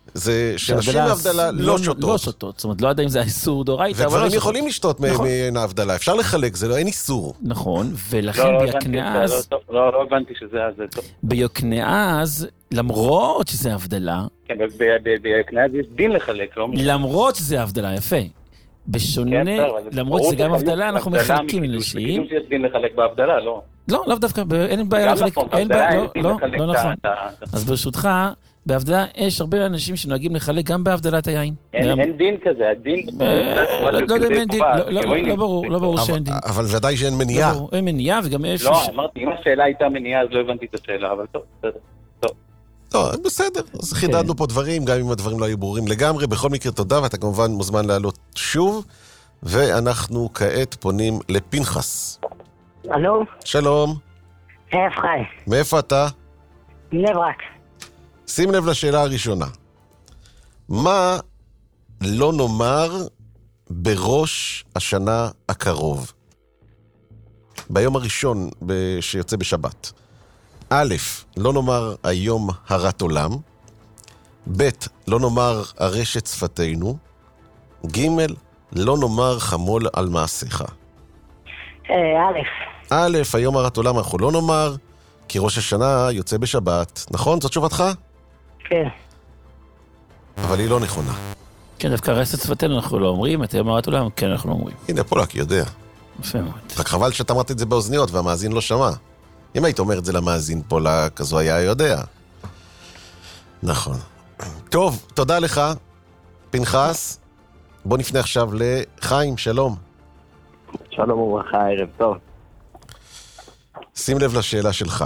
זה שנשים מהבדלה לא שותות. לא שותות, זאת אומרת, לא יודע אם זה האיסור דורייתא, אבל ודברים יכולים לשתות מההבדלה, אפשר לחלק, זה לא, אין איסור. נכון, ולכן ביוקנעז... לא הבנתי שזה טוב. ביוקנעז, למרות שזה הבדלה... כן, ביוקנעז יש דין לחלק, לא משנה. למרות שזה הבדלה, יפה. בשונה, למרות שזה גם הבדלה, אנחנו מחלקים לנשים. יש דין לחלק בהבדלה, לא. לא, לאו דווקא, אין בעיה לחלק, אין בעיה, לא, לא נכון. אז ברשותך, בהבדלה יש הרבה אנשים שנוהגים לחלק גם בהבדלת היין. אין דין כזה, הדין... לא יודע אם אין דין, לא ברור, לא ברור שאין דין. אבל ודאי שאין מניעה. אין מניעה וגם יש... לא, אמרתי, אם השאלה הייתה מניעה, אז לא הבנתי את השאלה, אבל טוב, בסדר. טוב, בסדר, אז חידדנו פה דברים, גם אם הדברים לא היו ברורים לגמרי. בכל מקרה, תודה, ואתה כמובן מוזמן לעלות שוב, ואנחנו כעת פונים לפנחס. הלו? שלום. ערב חי. מאיפה אתה? בני ברק. שים לב לשאלה הראשונה. מה לא נאמר בראש השנה הקרוב? ביום הראשון שיוצא בשבת. א', לא נאמר היום הרת עולם. ב', לא נאמר הרשת שפתינו. ג', לא נאמר חמול על מעשיך. א'. א', היום הרת עולם אנחנו לא נאמר, כי ראש השנה יוצא בשבת. נכון? זאת תשובתך? כן. אבל היא לא נכונה. כן, דווקא רשת שפתינו אנחנו לא אומרים, את היום הרת עולם כן אנחנו אומרים. הנה, פולק יודע. יפה מאוד. רק חבל שאתה אמרת את זה באוזניות והמאזין לא שמע. אם היית אומר את זה למאזין פולק, אז הוא היה יודע. נכון. טוב, תודה לך, פנחס. בוא נפנה עכשיו לחיים, שלום. שלום וברכה, ערב טוב. שים לב לשאלה שלך.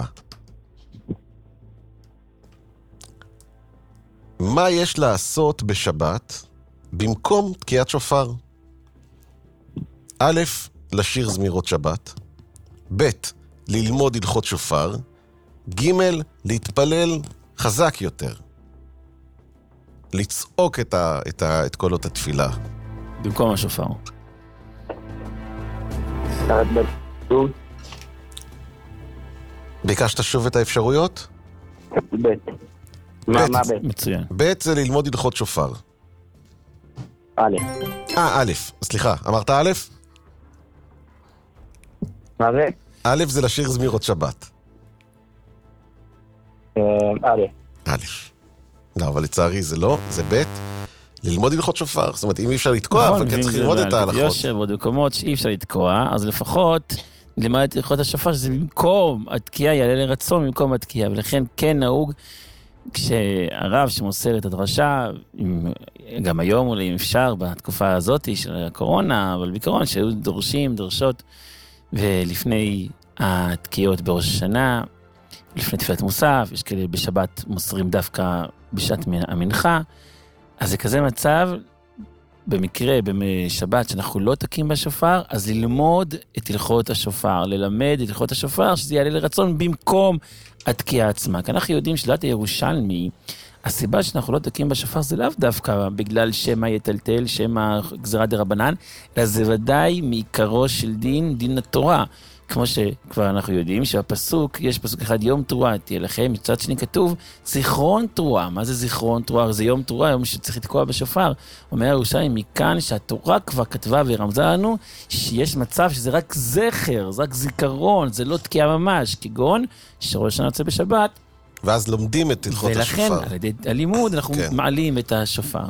מה יש לעשות בשבת במקום תקיעת שופר? א', לשיר זמירות שבת. ב', ללמוד הלכות שופר. ג', להתפלל חזק יותר. לצעוק את, ה, את, ה, את קולות התפילה. במקום השופר. ביקשת שוב את האפשרויות? ב'. מה, מה ב'? מצוין. ב' זה ללמוד הלכות שופר. א'. אה, א', סליחה, אמרת א'? מה זה? א' זה לשיר זמירות שבת. א'. א'. לא, אבל לצערי זה לא, זה ב'. ללמוד הלכות שופר. זאת אומרת, אם אי אפשר לתקוע, אבל כן צריך ללמוד את ההלכות. יושב עוד מקומות שאי אפשר לתקוע, אז לפחות ללמוד את הלכות השופר, שזה במקום התקיעה יעלה לרצון במקום התקיעה, ולכן כן נהוג כשהרב שמוסר את הדרשה, גם היום אולי אם אפשר, בתקופה הזאת של הקורונה, אבל בעיקרון שהיו דורשים, דורשות, ולפני התקיעות בראש השנה, לפני תפילת מוסף, יש כאלה בשבת מוסרים דווקא בשעת המנחה, אז זה כזה מצב, במקרה, בשבת, שאנחנו לא תקים בשופר, אז ללמוד את הלכות השופר, ללמד את הלכות השופר, שזה יעלה לרצון במקום התקיעה עצמה. כי אנחנו יודעים שלדעת הירושלמי, הסיבה שאנחנו לא תקים בשופר זה לאו דווקא בגלל שמה יטלטל, שמה גזירה דרבנן, אלא זה ודאי מעיקרו של דין, דין התורה. כמו שכבר אנחנו יודעים שהפסוק, יש פסוק אחד, יום תרועה תהיה לכם, מצד שני כתוב, זיכרון תרועה. מה זה זיכרון תרועה? זה יום תרועה, יום שצריך לתקוע בשופר. אומר ירושלים מכאן שהתורה כבר כתבה ורמזה לנו, שיש מצב שזה רק זכר, זה רק זיכרון, זה לא תקיעה ממש, כגון שראש השנה יוצא בשבת. ואז לומדים את הלכות השופר. ולכן, על ידי הלימוד, אנחנו כן. מעלים את השופר.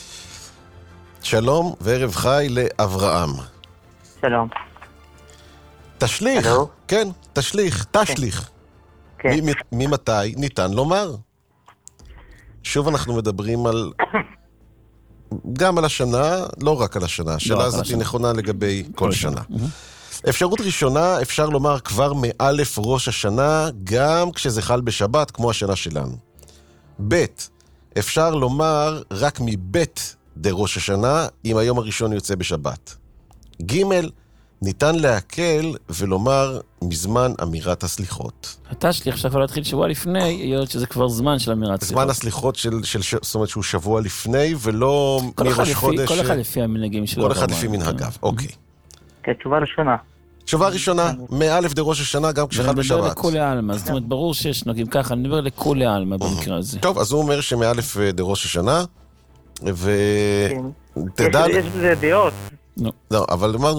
שלום וערב חי לאברהם. שלום. תשליך, Hello? כן, תשליך, תשליך. כן. ממתי ניתן לומר? שוב אנחנו מדברים על... גם על השנה, לא רק על השנה. השאלה הזאת היא נכונה לגבי כל שנה. אפשרות ראשונה, אפשר לומר כבר מאלף ראש השנה, גם כשזה חל בשבת, כמו השנה שלנו. ב', אפשר לומר רק מבית דראש השנה, אם היום הראשון יוצא בשבת. ג', ניתן להקל ולומר מזמן אמירת הסליחות. התשליך עכשיו להתחיל שבוע לפני, היות שזה כבר זמן של אמירת הסליחות. זמן הסליחות של, של, זאת אומרת שהוא שבוע לפני, ולא מראש חודש... כל אחד לפי המנהגים שלו. כל אחד לפי מנהגיו, אוקיי. כן, תשובה ראשונה. תשובה ראשונה, מאלף דראש השנה, גם כשחל בשבת. אני מדבר לכולי עלמא, זאת אומרת, ברור שיש נוגעים ככה, אני מדבר לכולי עלמא במקרה הזה. טוב, אז הוא אומר שמאלף דראש השנה, ותדע... יש בזה דעות. לא, אבל אמרנו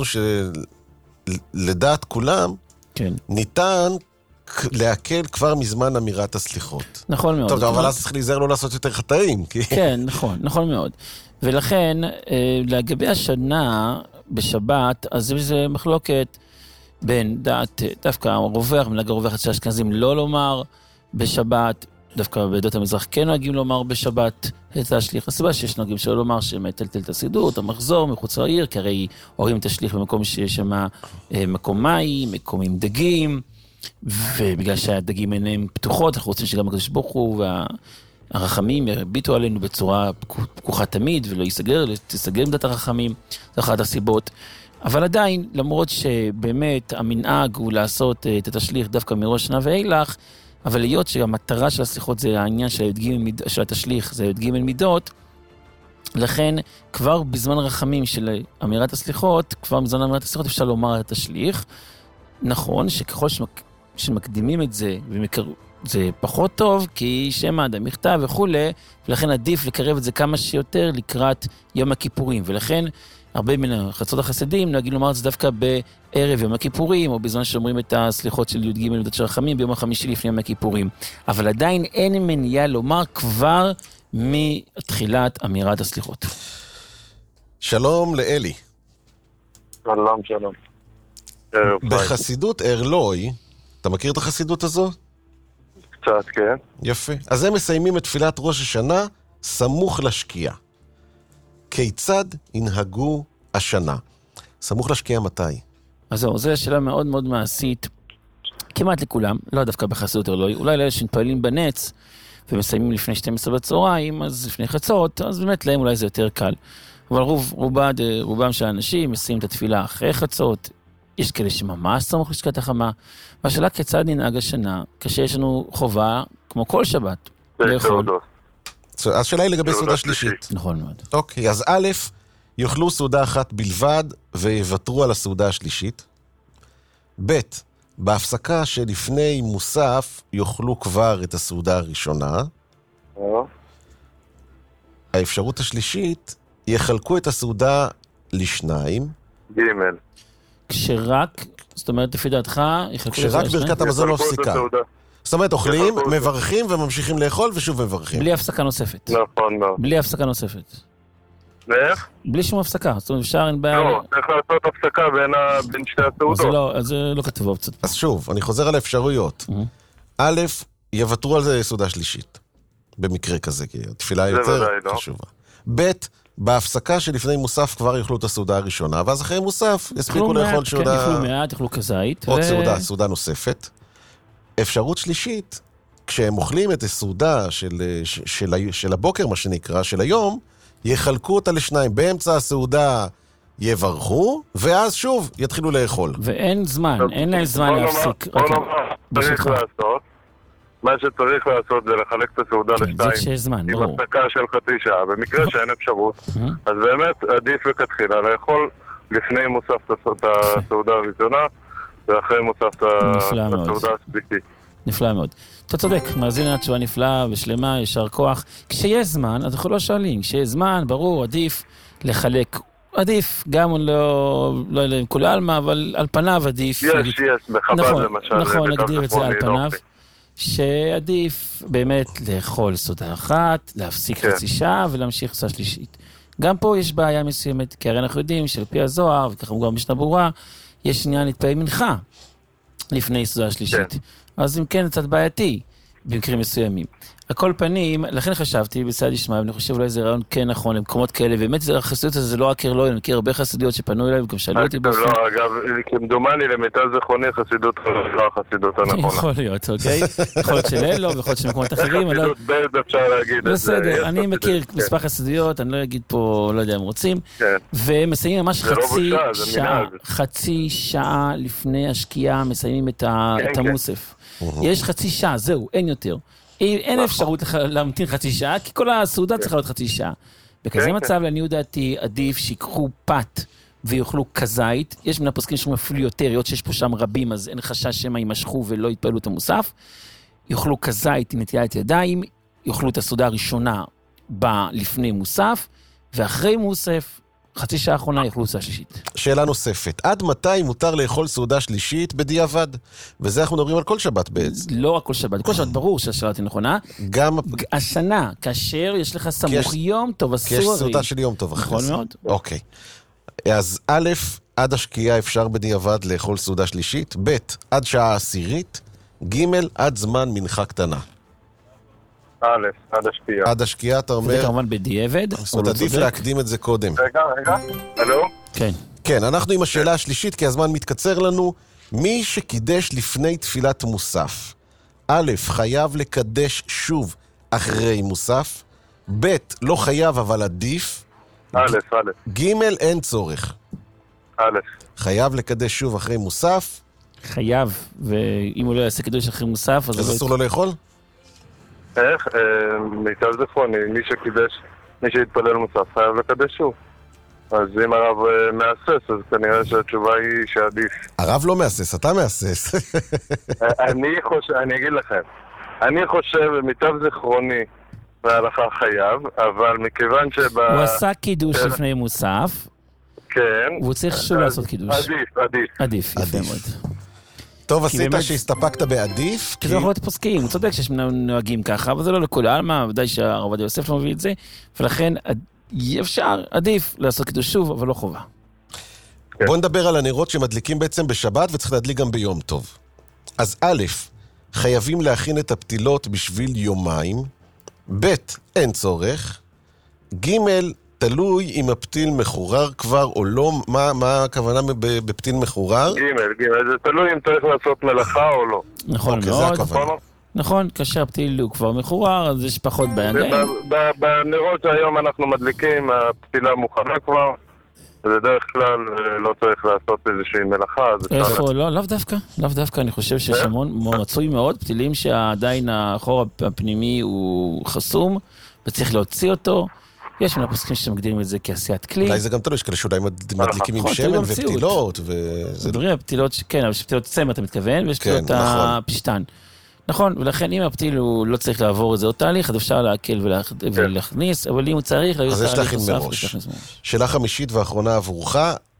שלדעת כולם, ניתן להקל כבר מזמן אמירת הסליחות. נכון מאוד. טוב, אבל אז צריך להיזהר לא לעשות יותר חטאים. כן, נכון, נכון מאוד. ולכן, לגבי השנה בשבת, אז זה מחלוקת בין דעת, דווקא הרווח, מנהג הרווח אצל האשכנזים לא לומר בשבת, דווקא בעדות המזרח כן נוהגים לומר בשבת את השליח. הסיבה שיש נוהגים שלא לומר שמטלטל את הסידור, את המחזור מחוץ לעיר, כי הרי הורים את השליח במקום שיש שם מקום מים, מקום עם דגים, ובגלל שהדגים אינם פתוחות, אנחנו רוצים שגם הקדוש ברוך הוא והרחמים יביטו עלינו בצורה פקוחה תמיד, ולא ייסגר, תסגר עמדת הרחמים, זו אחת הסיבות. אבל עדיין, למרות שבאמת המנהג הוא לעשות את השליח דווקא מראש שנה ואילך, אבל להיות שהמטרה של הסליחות זה העניין של, של התשליך, זה י"ג מידות, לכן כבר בזמן הרחמים של אמירת הסליחות, כבר בזמן אמירת הסליחות אפשר לומר את השליח. נכון שככל שמק... שמקדימים את זה, ומקר... זה פחות טוב, כי שם האדם מכתב וכו', ולכן עדיף לקרב את זה כמה שיותר לקראת יום הכיפורים, ולכן הרבה מן החצות החסידים נוהגים לומר את זה דווקא בערב יום הכיפורים, או בזמן שאומרים את הסליחות של י"ג מידות של רחמים, ביום החמישי לפני יום הכיפורים. אבל עדיין אין מניעה לומר כבר מתחילת אמירת הסליחות. שלום לאלי. שלום, שלום. בחסידות ארלוי, אתה מכיר את החסידות הזו? קצת, כן. יפה. אז הם מסיימים את תפילת ראש השנה סמוך לשקיעה. כיצד ינהגו השנה? סמוך לשקיעה מתי? אז זהו, זו שאלה מאוד מאוד מעשית, כמעט לכולם, לא דווקא בחסידות ארלוי, אולי לאלה שמתפעלים בנץ, ומסיימים לפני שתים עשרה בצהריים, אז לפני חצות, אז באמת להם אולי זה יותר קל. אבל רוב, רובד, רובם של האנשים מסיימים את התפילה אחרי חצות, יש כאלה שממש סמוך לשקיעת החמה, והשאלה כיצד ננהג השנה, כשיש לנו חובה, כמו כל שבת, לאכול. אז השאלה היא לגבי סעודה שלישית. נכון מאוד. אוקיי, אז א', יאכלו סעודה אחת בלבד, ויוותרו על הסעודה השלישית. ב', בהפסקה שלפני מוסף, יאכלו כבר את הסעודה הראשונה. האפשרות השלישית, יחלקו את הסעודה לשניים. ג' כשרק, זאת אומרת, לפי דעתך, כשרק ברכת המזון מפסיקה. זאת אומרת, אוכלים, מברכים וממשיכים לאכול ושוב מברכים. בלי הפסקה נוספת. נכון, לא. בלי הפסקה נוספת. ואיך? בלי שום הפסקה. זאת אומרת, אפשר אין בעיה... לא, צריך לעשות הפסקה בין שתי הסעודות. אז זה לא כתוב אופציות. אז שוב, אני חוזר על האפשרויות. א', יוותרו על זה סעודה שלישית. במקרה כזה, כי התפילה יותר חשובה. ב', בהפסקה שלפני מוסף כבר יאכלו את הסעודה הראשונה, ואז אחרי מוסף יספיקו לאכול סעודה... יאכלו מעט, יאכלו כזית. עוד סעודה, סעודה נוספת. אפשרות שלישית, כשהם אוכלים את הסעודה של, של, של, של הבוקר, מה שנקרא, של היום, יחלקו אותה לשניים. באמצע הסעודה יברכו, ואז שוב יתחילו לאכול. ואין זמן, אין להם זמן להפסיק. צריך לעשות. מה שצריך לעשות זה לחלק את הסעודה לשתיים. זה כשיש זמן, ברור. עם הפסקה של חצי שעה. במקרה שאין אפשרות, אז באמת עדיף לכתחילה לאכול לפני מוסף את הסעודה הראשונה, ואחרי מוסף את הסעודה השלישית. נפלא מאוד. אתה צודק, מאזין התשובה נפלאה ושלמה, ישר כוח. כשיש זמן, אז אנחנו לא שואלים. כשיש זמן, ברור, עדיף לחלק. עדיף, גם לא, לא יודע אם כולי עלמה, אבל על פניו עדיף. יש, יש, בחב"ד למשל. נכון, נגדיר את זה על פניו. שעדיף באמת לאכול סעודה אחת, להפסיק חצי שעה ולהמשיך סעודה שלישית. גם פה יש בעיה מסוימת, כי הרי אנחנו יודעים שלפי הזוהר, וככה גם במשנה ברורה, יש עניין להתפלל מנחה לפני סעודה שלישית. אז אם כן, קצת בעייתי במקרים מסוימים. הכל פנים, לכן חשבתי בסעד ישמע, ואני חושב אולי זה רעיון כן נכון, למקומות כאלה, ובאמת החסידות הזה זה לא רק ארלוי, אני מכיר הרבה חסידיות שפנו אליי, וגם שאלו אותי באופן. לא, אגב, כמדומני למיטב זכרוני חסידות לא החסידות הנכונה. יכול להיות, אוקיי? יכול להיות של אלו, ויכול להיות של מקומות אחרים. חסידות ב' אפשר להגיד. בסדר, אני מכיר מספר חסידויות, אני לא אגיד פה, לא יודע אם רוצים, ומסיימים ממש חצי שעה, חצי שעה לפני השקיעה, מסיימים את המוסף. יש חצי שעה, זהו, אין יותר. אין אפשרות להמתין חצי שעה, כי כל הסעודה צריכה להיות חצי שעה. בכזה מצב, לעניות דעתי, עדיף שיקחו פת ויאכלו כזית, יש מן הפוסקים שאומרים אפילו יותר, היות שיש פה שם רבים, אז אין חשש שמה יימשכו ולא יתפעלו את המוסף, יאכלו כזית עם נטילת ידיים, יאכלו את הסעודה הראשונה לפני מוסף, ואחרי מוסף, חצי שעה האחרונה יאכלו סעודה שלישית. שאלה נוספת, עד מתי מותר לאכול סעודה שלישית בדיעבד? וזה אנחנו מדברים על כל שבת בעצם. לא רק כל שבת, כל שבת ברור שהשאלה היא נכונה. גם השנה, כאשר יש לך סמוך יום טוב, אסור. כי יש סעודה של יום טוב אחרי נכון מאוד. אוקיי. אז א', עד השקיעה אפשר בדיעבד לאכול סעודה שלישית, ב', עד שעה עשירית, ג', עד זמן מנחה קטנה. א', עד השקיעה. עד השקיעה, אתה אומר... זה כמובן בדיעבד. זאת אומרת, עדיף להקדים את זה קודם. רגע, רגע, הלו? כן. כן, אנחנו עם השאלה השלישית, כי הזמן מתקצר לנו. מי שקידש לפני תפילת מוסף, א', חייב לקדש שוב אחרי מוסף, ב', לא חייב אבל עדיף, א', א'. ג', אין צורך. א'. חייב לקדש שוב אחרי מוסף. חייב, ואם הוא לא יעשה קידוש אחרי מוסף, אז... אז אסור לו לאכול? איך? מיטב זכרוני, מי שקידש, מי שהתפלל מוסף, חייב לקדש שוב. אז אם הרב מאסס, אז כנראה שהתשובה היא שעדיף. הרב לא מאסס, אתה מאסס. אני חושב, אני אגיד לכם, אני חושב, מיטב זכרוני, להלכה חייב, אבל מכיוון שב... הוא עשה קידוש לפני מוסף. כן. והוא צריך שוב לעשות קידוש. עדיף, עדיף. עדיף, יפה מאוד. טוב, עשית שהסתפקת בעדיף? כי זה יכול להיות פוסקים, הוא צודק שיש נוהגים ככה, אבל זה לא לכל העלמה, ודאי שהרב עובדיה יוסף לא מביא את זה, ולכן אפשר, עדיף לעשות קידוש שוב, אבל לא חובה. בוא נדבר על הנרות שמדליקים בעצם בשבת, וצריך להדליק גם ביום טוב. אז א', חייבים להכין את הפתילות בשביל יומיים, ב', אין צורך, ג', תלוי אם הפתיל מחורר כבר או לא, מה, מה הכוונה בפתיל מחורר? ג', ג', זה תלוי אם צריך לעשות מלאכה או לא. נכון אוקיי, מאוד. זה הכוונה. נכון, כאשר הפתיל הוא כבר מחורר, אז יש פחות בעיה. בנרות שהיום אנחנו מדליקים, הפתילה מוכנה כבר, ובדרך כלל לא צריך לעשות איזושהי מלאכה. איפה? לא, לאו דווקא. לאו דווקא, אני חושב שיש המון, מצוי מאוד, פתילים שעדיין החור הפנימי הוא חסום, וצריך להוציא אותו. יש מן הפוסקים שמגדירים את זה כעשיית כלי. אולי זה גם תלוי, יש כאלה שאולי מדליקים עם שמן ופתילות. מדברים על פתילות, כן, אבל פתילות צמר אתה מתכוון, ויש פתילות הפשטן. נכון, ולכן אם הפתיל הוא לא צריך לעבור איזה עוד תהליך, אז אפשר להקל ולהכניס, אבל אם הוא צריך, אז יש להכין מראש. שאלה חמישית ואחרונה עבורך,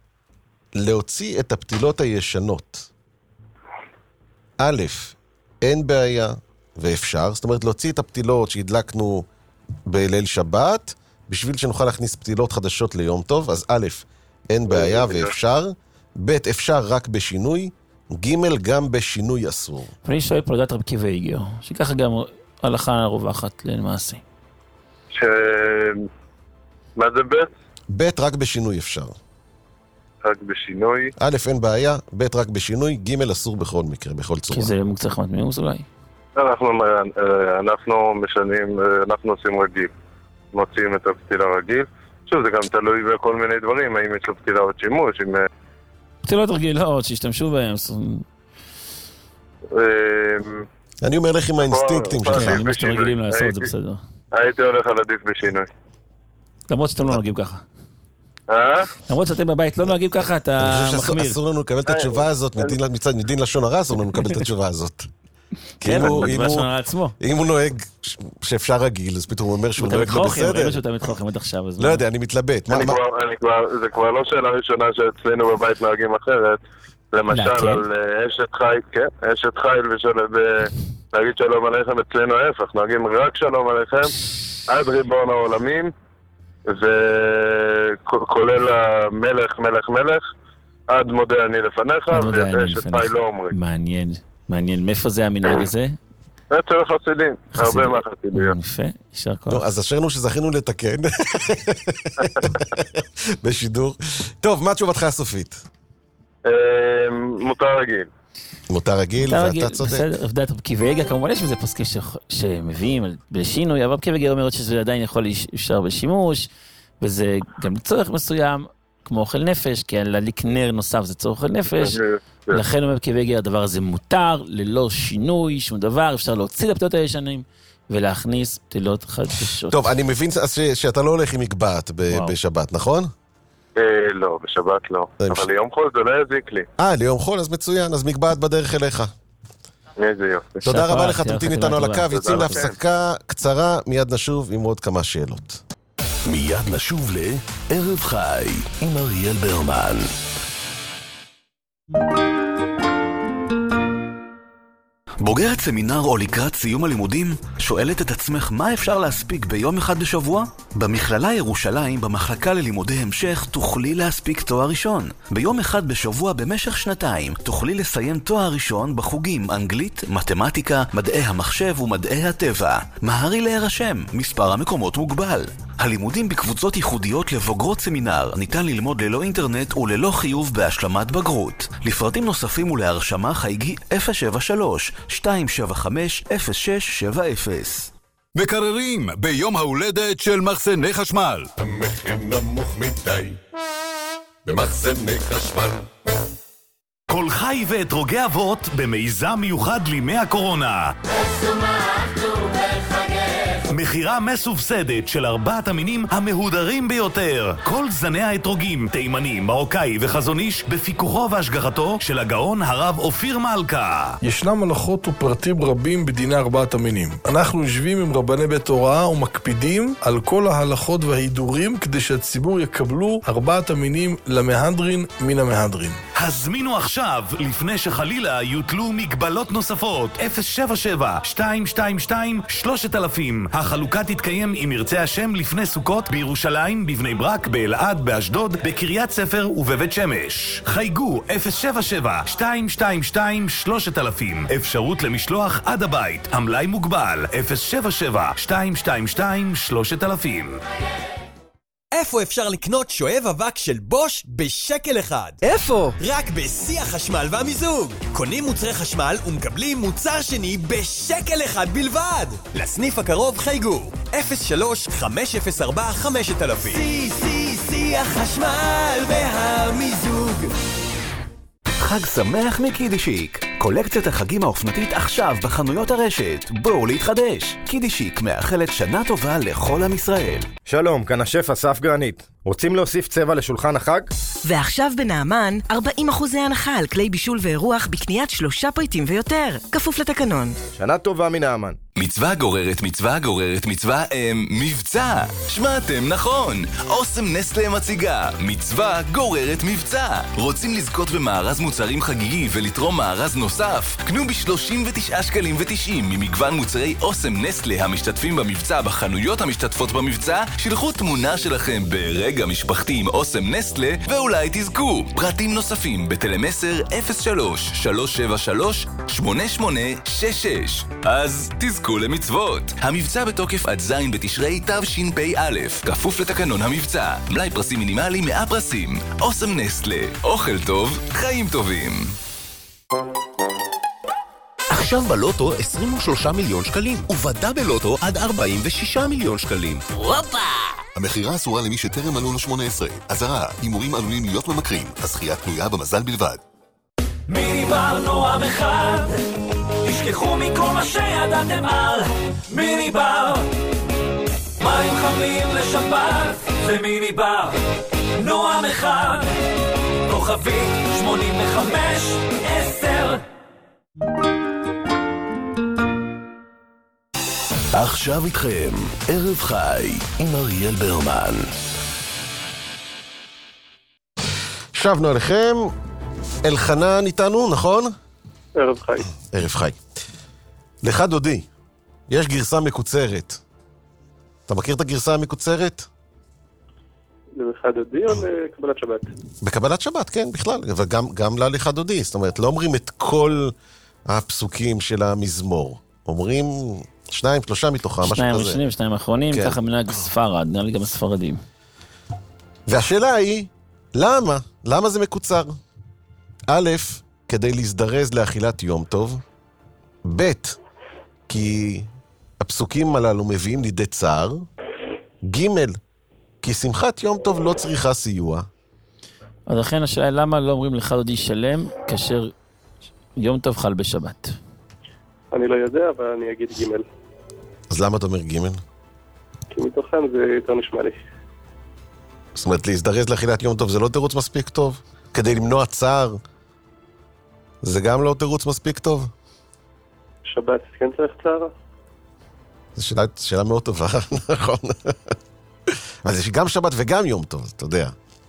להוציא את הפתילות הישנות. א', אין בעיה ואפשר, זאת אומרת להוציא את הפתילות שהדלקנו בליל שבת, בשביל שנוכל להכניס פתילות חדשות ליום טוב, אז א', אין בעיה ואפשר, ב', אפשר רק בשינוי, ג', גם בשינוי אסור. אני שואל פה לדעת רב עקיבא איגר, שככה גם הלכה רווחת למעשה. ש... מה זה ב'? ב', רק בשינוי אפשר. רק בשינוי. א', אין בעיה, ב', רק בשינוי, ג', אסור בכל מקרה, בכל צורה. כי זה מוקצר חמת מימוס אולי? אנחנו, אנחנו משנים, אנחנו עושים רגיל. מוציאים את הפתילה רגיל. שוב, זה גם תלוי בכל מיני דברים, האם יש לו פתילה עוד שימוש, אם... פתילות רגילות שהשתמשו בהם. אני אומר לך עם האינסטינקטים שלך. אם שאתם רגילים לעשות, זה בסדר. הייתי הולך על עדיף בשינוי. למרות שאתם לא נוהגים ככה. אה? למרות שאתם בבית לא נוהגים ככה, אתה מחמיר. אני חושב שאסור לנו לקבל את התשובה הזאת, מצד מדין לשון הרע, אסור לנו לקבל את התשובה הזאת. כן, לשון הרע עצמו. אם הוא נוהג שאפשר רגיל, אז פתאום הוא אומר שהוא נוהג לא בסדר. אתה מתחוכם, מתחוכם עד עכשיו. לא יודע, אני מתלבט. זה כבר לא שאלה ראשונה שאצלנו בבית נוהגים אחרת. למשל, על אשת חיל, כן, אשת חיל ולהגיד שלום עליכם, אצלנו ההפך, נוהגים רק שלום עליכם, עד ריבון העולמים, וכולל המלך, מלך, מלך, עד מודה אני לפניך, ואשת חיל לא אומרים. מעניין, מעניין. מאיפה זה המנהג הזה? אצל החסידים, הרבה מהחסידים. יפה, יישר כוח. אז אשרנו שזכינו לתקן בשידור. טוב, מה תשובתך הסופית? מותר רגיל. מותר רגיל, ואתה צודק. בסדר, עבדת רב עקיבא איגר, כמובן יש בזה פוסקים שמביאים בשינוי, אבל רב עקיבא איגר אומרת שזה עדיין יכול להישאר בשימוש, וזה גם צורך מסוים, כמו אוכל נפש, כי להדליק נר נוסף זה צורך אוכל נפש, לכן אומר רב עקיבא איגר, הדבר הזה מותר, ללא שינוי, שום דבר, אפשר להוציא את הפתילות הישנים, ולהכניס פתילות חדשות. טוב, אני מבין שאתה לא הולך עם מקבעת בשבת, נכון? אה, לא, בשבת לא. אבל ליום חול זה לא יזיק לי. אה, ליום חול, אז מצוין, אז מקבעת בדרך אליך. איזה יופי. תודה רבה לך, תמתין איתנו על הקו, יוצאים להפסקה קצרה, מיד נשוב עם עוד כמה שאלות. מיד נשוב לערב חי עם אריאל ברמן. בוגרת סמינר או לקראת סיום הלימודים, שואלת את עצמך מה אפשר להספיק ביום אחד בשבוע? במכללה ירושלים, במחלקה ללימודי המשך, תוכלי להספיק תואר ראשון. ביום אחד בשבוע במשך שנתיים, תוכלי לסיים תואר ראשון בחוגים אנגלית, מתמטיקה, מדעי המחשב ומדעי הטבע. מהרי להירשם, מספר המקומות מוגבל. הלימודים בקבוצות ייחודיות לבוגרות סמינר ניתן ללמוד ללא אינטרנט וללא חיוב בהשלמת בגרות. לפרטים נוספים ולהרשמה חייגי אפס שבע שלוש שתיים שבע חמש אפס שש שבע אפס. מקררים ביום ההולדת של מחסני חשמל. המחיר נמוך מדי במחסני חשמל. כל חי ואתרוגי אבות במיזם מיוחד לימי הקורונה. מחירה מסובסדת של ארבעת המינים המהודרים ביותר. כל זני האתרוגים, תימני, מרוקאי וחזון איש בפיקוחו והשגחתו של הגאון הרב אופיר מלכה. ישנם הלכות ופרטים רבים בדיני ארבעת המינים. אנחנו יושבים עם רבני בית הוראה ומקפידים על כל ההלכות וההידורים כדי שהציבור יקבלו ארבעת המינים למהדרין מן המהדרין. הזמינו עכשיו לפני שחלילה יוטלו מגבלות נוספות. אפס שבע שבע שתיים שתיים שתיים שלושת אלפים. החלוקה תתקיים אם ירצה השם לפני סוכות בירושלים, בבני ברק, באלעד, באשדוד, בקריית ספר ובבית שמש. חייגו אפס שבע שבע שתיים שתיים שתיים שלושת אלפים. אפשרות למשלוח עד הבית. המלאי מוגבל. אפס שבע שבע שתיים שתיים שתיים שלושת אלפים. איפה אפשר לקנות שואב אבק של בוש בשקל אחד? איפה? רק בשיא החשמל והמיזוג. קונים מוצרי חשמל ומקבלים מוצר שני בשקל אחד בלבד. לסניף הקרוב חייגו אפס שלוש חמש אפס ארבע חמש אלפים. שיא, שיא, שיא החשמל והמיזוג. חג שמח מקידישיק. קולקציית החגים האופנתית עכשיו בחנויות הרשת. בואו להתחדש. קידישיק מאחלת שנה טובה לכל עם ישראל. שלום, כאן השף אסף גרנית. רוצים להוסיף צבע לשולחן החג? ועכשיו בנעמן, ארבעים אחוז הנחה על כלי בישול ואירוח בקניית שלושה פריטים ויותר. כפוף לתקנון. שנה טובה מנעמן. מצווה גוררת, מצווה גוררת, מצווה הם מבצע. שמעתם נכון. אוסם נסטלה מציגה. מצווה גוררת מבצע. רוצים לזכות במארז מוצרים חגיגי ולתרום מארז נוסף? קנו ב-שלושים ותשעה שקלים ותשעים ממגוון מוצרי אוסם נסטלה המשתתפים במבצע בחנויות המשתתפות במבצע. שלחו תמונה שלכם ברגע משפחתי עם אוסם נסטלה ואולי תזכו. פרטים נוספים בטלמסר אפס שלוש שלוש שבע שלוש שמונה שמונה שש שש. אז תזכו למצוות. המבצע בתוקף עד זין בתשרי תשפ"א. כפוף לתקנון המבצע. מלאי פרסים מינימלי מאה פרסים. אוסם נסטלה. אוכל טוב, חיים טובים. עכשיו בלוטו עשרים ושלושה מיליון שקלים, ובדה בלוטו עד ארבעים ושישה מיליון שקלים. וופה! המחירה אסורה למי שטרם מלאו לו שמונה עשרה. אזהרה, הימורים עלולים להיות ממכרים. הזכייה תלויה במזל בלבד. מיני בר נועם אחד, תשכחו מכל מה שידעתם על מיני בר. מים חמים לשבת, זה מיני בר נועם אחד, כוכבי שמונים וחמש עשר. עכשיו איתכם, ערב חי עם אריאל ברמן. שבנו עליכם, אלחנן איתנו, נכון? ערב חי. ערב חי. לך דודי, יש גרסה מקוצרת. אתה מכיר את הגרסה המקוצרת? לך דודי או לקבלת שבת? בקבלת שבת, כן, בכלל. וגם גם להליכה דודי. זאת אומרת, לא אומרים את כל הפסוקים של המזמור. אומרים שניים, שלושה מתוכם, משהו כזה. שניים ראשונים, שניים האחרונים, ככה מנהג ספרד, נראה לי גם הספרדים. והשאלה היא, למה? למה זה מקוצר? א', כדי להזדרז לאכילת יום טוב. ב', כי הפסוקים הללו מביאים לידי צער. ג', כי שמחת יום טוב לא צריכה סיוע. אז לכן השאלה היא, למה לא אומרים לך דודי שלם, כאשר יום טוב חל בשבת? אני לא יודע, אבל אני אגיד ג'. אז למה אתה אומר ג'? כי מתוכם זה יותר נשמע לי. זאת אומרת, להזדרז לאכילת יום טוב זה לא תירוץ מספיק טוב? כדי למנוע צער, זה גם לא תירוץ מספיק טוב? שבת, כן צריך צער? זו שאלה, שאלה מאוד טובה, נכון. אבל זה גם שבת וגם יום טוב, אתה יודע.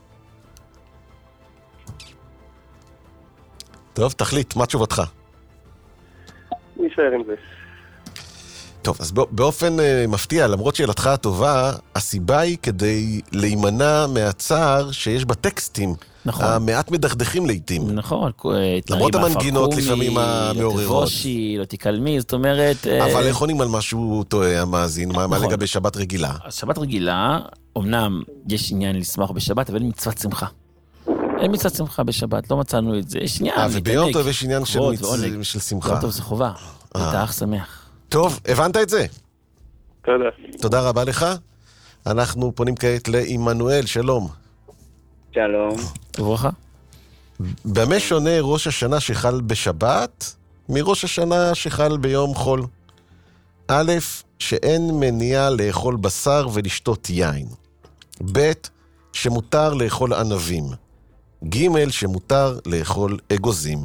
טוב, תחליט, מה תשובתך? נשאר עם זה. טוב, אז באופן uh, מפתיע, למרות שאלתך הטובה, הסיבה היא כדי להימנע מהצער שיש בטקסטים. נכון. המעט מדכדכים לעתים. נכון. למרות המנגינות לפעמים המעוררות. לא תבושי, לא תקלמי, זאת אומרת... אבל איך עונים על משהו טועה המאזין? מה, מה לגבי שבת רגילה? שבת רגילה, אמנם יש עניין לשמח בשבת, אבל אין מצוות שמחה. אין מצוות שמחה בשבת, לא מצאנו את זה. יש עניין, מתענג. וביום טוב יש עניין של, מצ... של שמחה. ביום טוב זה חובה. אתה אך שמח. טוב, הבנת את זה? תודה. תודה רבה לך. אנחנו פונים כעת לעמנואל, שלום. שלום. וברכה. במה שונה ראש השנה שחל בשבת מראש השנה שחל ביום חול? א', שאין מניעה לאכול בשר ולשתות יין. ב', שמותר לאכול ענבים. ג', שמותר לאכול אגוזים.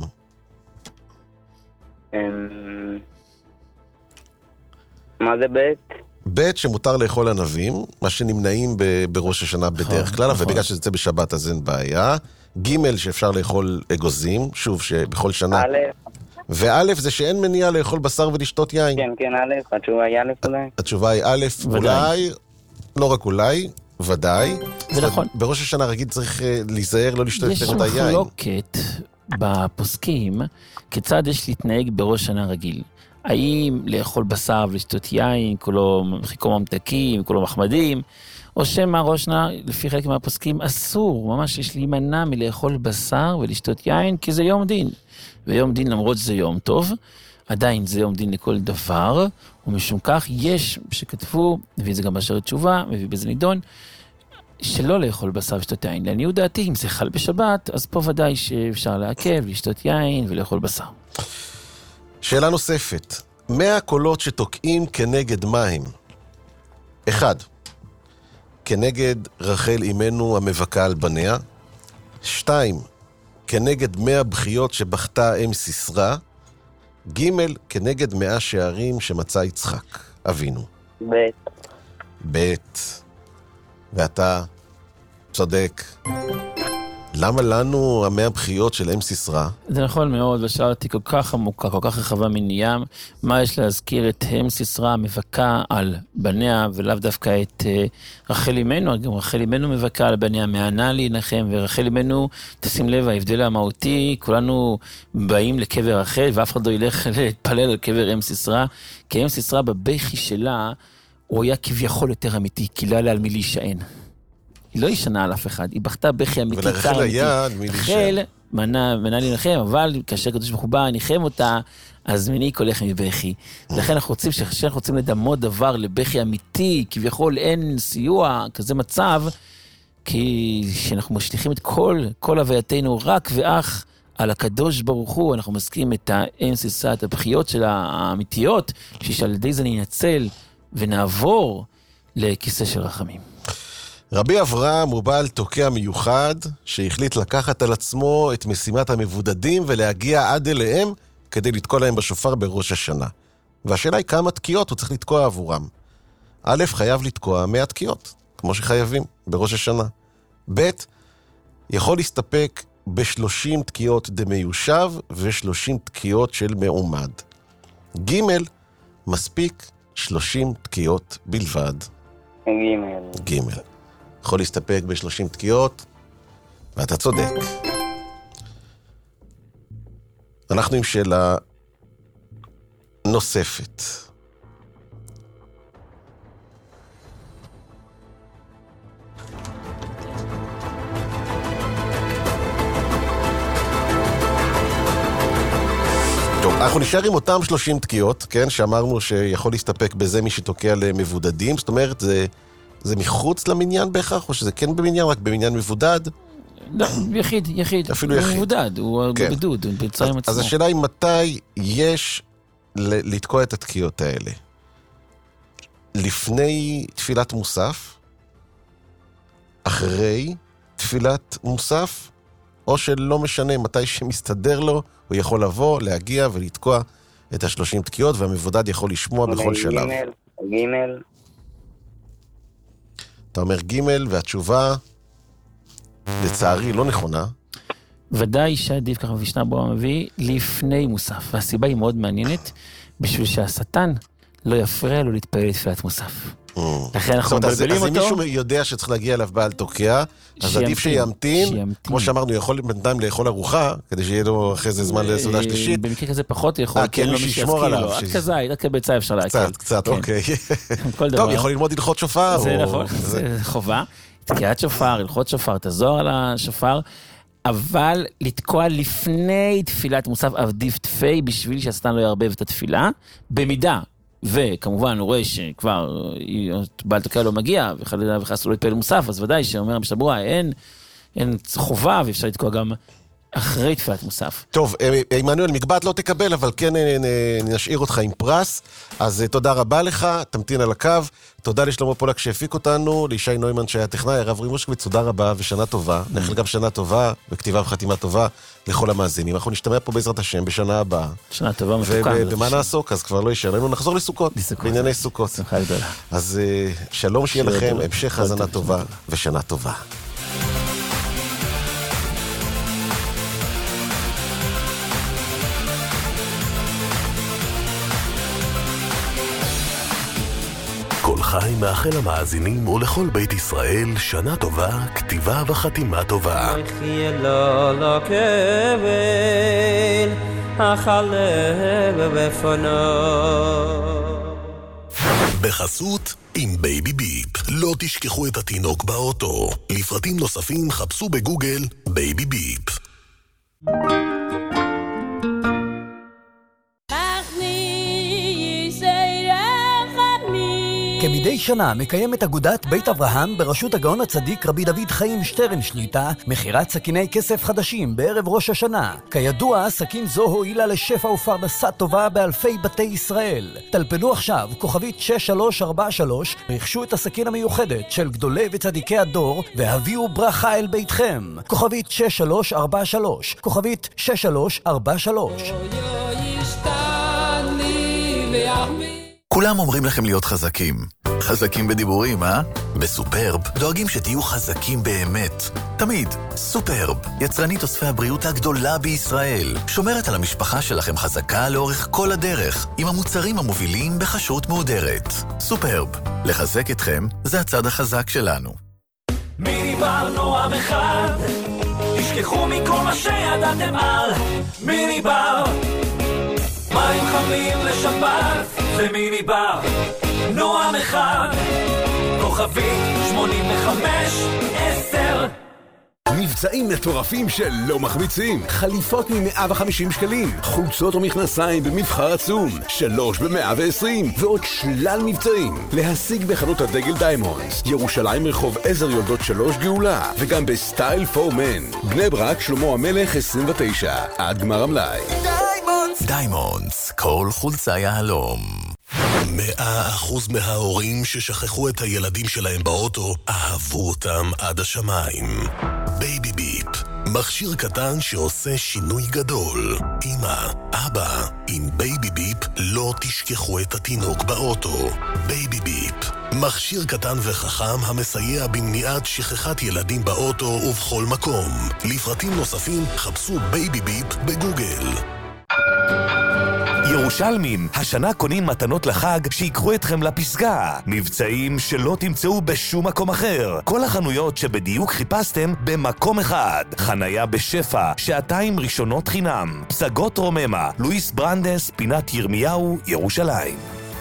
מה זה ב'? ב', שמותר לאכול ענבים, מה שנמנעים ב- בראש השנה בדרך כלל, אבל בגלל שזה יוצא בשבת אז אין בעיה. ג', שאפשר לאכול אגוזים, שוב, שבכל שנה... א'. וא', זה שאין מניעה לאכול בשר ולשתות יין. כן, כן, א', התשובה היא א' אולי? התשובה היא א', אולי, לא רק אולי, ודאי. זה נכון. בראש השנה רגיל צריך להיזהר, לא לשתות יותר מדי יין. יש מחלוקת בפוסקים, כיצד יש להתנהג בראש שנה רגיל. האם לאכול בשר ולשתות יין, כולו חיקום ממתקים, כולו מחמדים, או שמא ראש שנה, לפי חלק מהפוסקים, אסור, ממש יש להימנע מלאכול בשר ולשתות יין, כי זה יום דין. ויום דין, למרות שזה יום טוב, עדיין זה יום דין לכל דבר, ומשום כך יש שכתבו, מביא את זה גם באשר תשובה, מביא בזה נידון, שלא לאכול בשר ושתות יין. לעניות דעתי, אם זה חל בשבת, אז פה ודאי שאפשר לעכב, לשתות יין ולאכול בשר. שאלה נוספת, מאה קולות שתוקעים כנגד מה הם? אחד, כנגד רחל אימנו המבכה על בניה. שתיים, כנגד מאה בחיות שבכתה אם סיסרה. ג', כנגד מאה שערים שמצא יצחק אבינו. ב'. ב'. ואתה צודק. למה לנו המאה בחיות של אם סיסרה? זה נכון מאוד, ושאלתי כל כך עמוקה, כל כך רחבה מניים, מה יש להזכיר את אם סיסרה מבכה על בניה, ולאו דווקא את uh, רחל אימנו, גם רחל אימנו מבכה על בניה, מענה להנחם, ורחל אימנו, תשים לב, ההבדל המהותי, כולנו באים לקבר רחל, ואף אחד לא ילך להתפלל על קבר אם סיסרה, כי אם סיסרה בבכי שלה, הוא היה כביכול יותר אמיתי, כי לא היה על מי להישען. היא לא ישנה על אף אחד, היא בכתה בכי אמיתי, צער אמיתי. ולרחל היה מי להישען. רחל מנה, מנה להנחם, אבל כאשר קדוש ברוך הוא בא, ניחם אותה, אז מניק הולך מבכי. לכן אנחנו רוצים, שאנחנו רוצים לדמות דבר לבכי אמיתי, כביכול אין סיוע, כזה מצב, כי שאנחנו משליכים את כל, כל הווייתנו רק ואך על הקדוש ברוך הוא, אנחנו מסכים את האם סיסה, את הבחיות של האמיתיות, שעל ידי זה ננצל ונעבור לכיסא של רחמים. רבי אברהם הוא בעל תוקע מיוחד שהחליט לקחת על עצמו את משימת המבודדים ולהגיע עד אליהם כדי לתקוע להם בשופר בראש השנה. והשאלה היא כמה תקיעות הוא צריך לתקוע עבורם. א', חייב לתקוע מאה תקיעות, כמו שחייבים בראש השנה. ב', יכול להסתפק בשלושים תקיעות דמיושב ושלושים תקיעות של מעומד. ג', מספיק שלושים תקיעות בלבד. ג'. ג'. יכול להסתפק ב-שלושים תקיעות, ואתה צודק. אנחנו עם שאלה נוספת. טוב, אנחנו נשאר עם אותם שלושים תקיעות, כן, שאמרנו שיכול להסתפק בזה מי שתוקע למבודדים, זאת אומרת, זה... זה מחוץ למניין בהכרח, או שזה כן במניין, רק במניין מבודד? לא, יחיד, יחיד. אפילו יחיד. הוא מבודד, הוא כן. בבידוד, הוא בצער עם עצמו. אז השאלה היא מתי יש לתקוע את התקיעות האלה? לפני תפילת מוסף, אחרי תפילת מוסף, או שלא משנה מתי שמסתדר לו, הוא יכול לבוא, להגיע ולתקוע את השלושים תקיעות, והמבודד יכול לשמוע בכל שלב. גימל, גימל. אתה אומר גימל, והתשובה לצערי לא נכונה. ודאי שעדיף ככה וישנה בו המביא לפני מוסף, והסיבה היא מאוד מעניינת, בשביל שהשטן לא יפריע לו להתפעל לתפילת מוסף. לכן אנחנו מבלבלים אותו. אז אם מישהו יודע שצריך להגיע אליו בעל תוקע, אז עדיף שימתין, כמו שאמרנו, יכול בינתיים לאכול ארוחה, כדי שיהיה לו אחרי זה זמן לסעודה שלישית. במקרה כזה פחות יכול, כי אין לו שישמור עליו. עד כזית, עד כביצה אפשר להקל. קצת, קצת, אוקיי. טוב, יכול ללמוד הלכות שופר. זה נכון, זה חובה. תקיעת שופר, הלכות שופר, תזור על השופר, אבל לתקוע לפני תפילת מוסף עדיף תפי, בשביל שהשטן לא יערבב את התפילה, במידה. וכמובן הוא רואה שכבר בעל תוקע לא מגיע, וחלילה וחס לא יתפעל מוסף, אז ודאי שאומר המשתברורה, אין, אין חובה, ואפשר לתקוע גם אחרי תפילת מוסף. טוב, עמנואל, מקבט לא תקבל, אבל כן נשאיר אותך עם פרס, אז תודה רבה לך, תמתין על הקו, תודה לשלמה פולק שהפיק אותנו, לישי נוימן שהיה טכנאי, הרב רימושקוויץ, תודה רבה ושנה טובה, נאחל גם שנה טובה, וכתיבה וחתימה טובה לכל המאזינים. אנחנו נשתמע פה בעזרת השם בשנה הבאה. שנה טובה מתוקה. ובמה נעסוק? אז כבר לא יישאר לנו, נחזור לסוכות, בענייני סוכות. שמחה גדולה. אז שלום שיהיה לכם, המשך האזנה טובה ושנה טובה. כל חי מאחל המאזינים ולכל בית ישראל שנה טובה, כתיבה וחתימה טובה. יחיה לו לא כבל, החלב בפונו. בחסות עם בייבי ביפ. לא תשכחו את התינוק באוטו. לפרטים נוספים חפשו בגוגל בייבי ביפ. כמדי שנה מקיימת אגודת בית אברהם בראשות הגאון הצדיק רבי דוד חיים שטרן שליטה מכירת סכיני כסף חדשים בערב ראש השנה. כידוע, סכין זו הועילה לשפע ופרנסה טובה באלפי בתי ישראל. טלפנו עכשיו כוכבית שש שלוש ארבע שלוש, רכשו את הסכין המיוחדת של גדולי וצדיקי הדור והביאו ברכה אל ביתכם. כוכבית שש שלוש ארבע שלוש, כוכבית שש שלוש ארבע שלוש. כולם אומרים לכם להיות חזקים. חזקים בדיבורים, אה? בסופרב דואגים שתהיו חזקים באמת. תמיד. סופרב, יצרנית אוספי הבריאות הגדולה בישראל. שומרת על המשפחה שלכם חזקה לאורך כל הדרך, עם המוצרים המובילים בכשרות מהודרת. סופרב, לחזק אתכם, זה הצד החזק שלנו. מיני בר נועם אחד, תשכחו מכל מה שידעתם על מיני בר. מים חמים לשבת, זה מיני בר, נועם אחד, כוכבית שמונים וחמש עשר. מבצעים מטורפים שלא מחמיצים. חליפות מ-מאה וחמישים שקלים, חולצות ומכנסיים במבחר עצום, שלוש ב-מאה ועשרים, ועוד שלל מבצעים. להשיג בחנות הדגל דיימונדס, ירושלים רחוב עזר יולדות שלוש גאולה, וגם בסטייל פור מן. בני ברק שלמה המלך עשרים ותשע, עד גמר המלאי. דיימונדס! דיימונדס, כל חולצה יהלום. מאה אחוז מההורים ששכחו את הילדים שלהם באוטו, אהבו אותם עד השמיים. בייבי ביפ, מכשיר קטן שעושה שינוי גדול. אמא, אבא, עם בייבי ביפ לא תשכחו את התינוק באוטו. בייבי ביפ, מכשיר קטן וחכם המסייע במניעת שכחת ילדים באוטו ובכל מקום. לפרטים נוספים חפשו בייבי ביפ בגוגל. ירושלמים, השנה קונים מתנות לחג שיקחו אתכם לפסגה. מבצעים שלא תמצאו בשום מקום אחר. כל החנויות שבדיוק חיפשתם במקום אחד. חנייה בשפע, שעתיים ראשונות חינם. פסגות רוממה, לואיס ברנדס, פינת ירמיהו, ירושלים.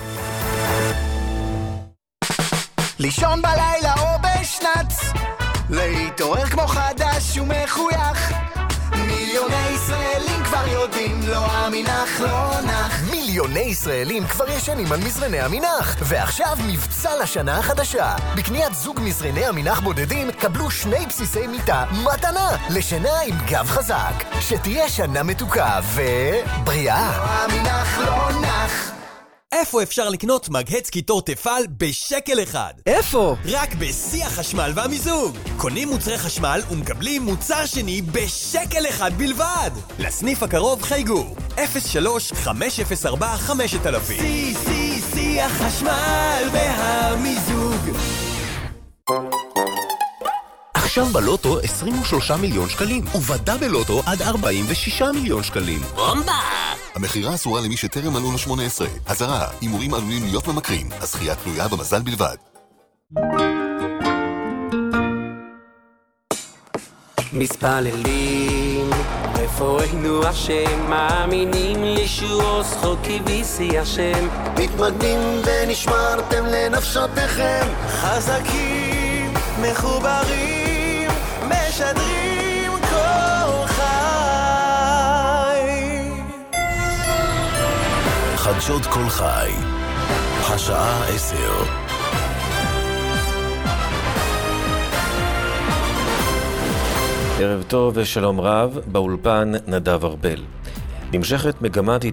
לישון בלילה או בשנץ, להתעורר כמו חדש ומחוייך. מיליוני ישראלים כבר יודעים, לא המנח לא נח. מיליוני ישראלים כבר ישנים על מזרני המנח, ועכשיו מבצע לשנה החדשה. בקניית זוג מזרני המנח בודדים קבלו שני בסיסי מיטה מתנה לשינה עם גב חזק. שתהיה שנה מתוקה ובריאה. לא המנח לא נח. איפה אפשר לקנות מגהץ קיטור תפעל בשקל אחד? איפה? רק בשיא החשמל והמיזוג. קונים מוצרי חשמל ומקבלים מוצר שני בשקל אחד בלבד. לסניף הקרוב חייגו אפס שלוש חמש אפס ארבע חמש אלף. שיא, שיא, שיא החשמל והמיזוג. עכשיו בלוטו עשרים ושלושה מיליון שקלים, ובדאבל לוטו עד ארבעים ושישה מיליון שקלים. בומבה! המחירה אסורה למי שטרם מלאו לו שמונה עשרה. אזהרה, הימורים עלולים להיות ממכרים. הזכייה תלויה במזל בלבד. מתפללים, רפואנו השם, מאמינים לישועו זכות כביסי השם. מתמגנים ונשמרתם לנפשותיכם, חזקים, מחוברים, משדרים כל חי. חדשות כל חי, השעה עשר. ערב טוב ושלום רב, באולפן נדב ארבל. נמשכת מגמת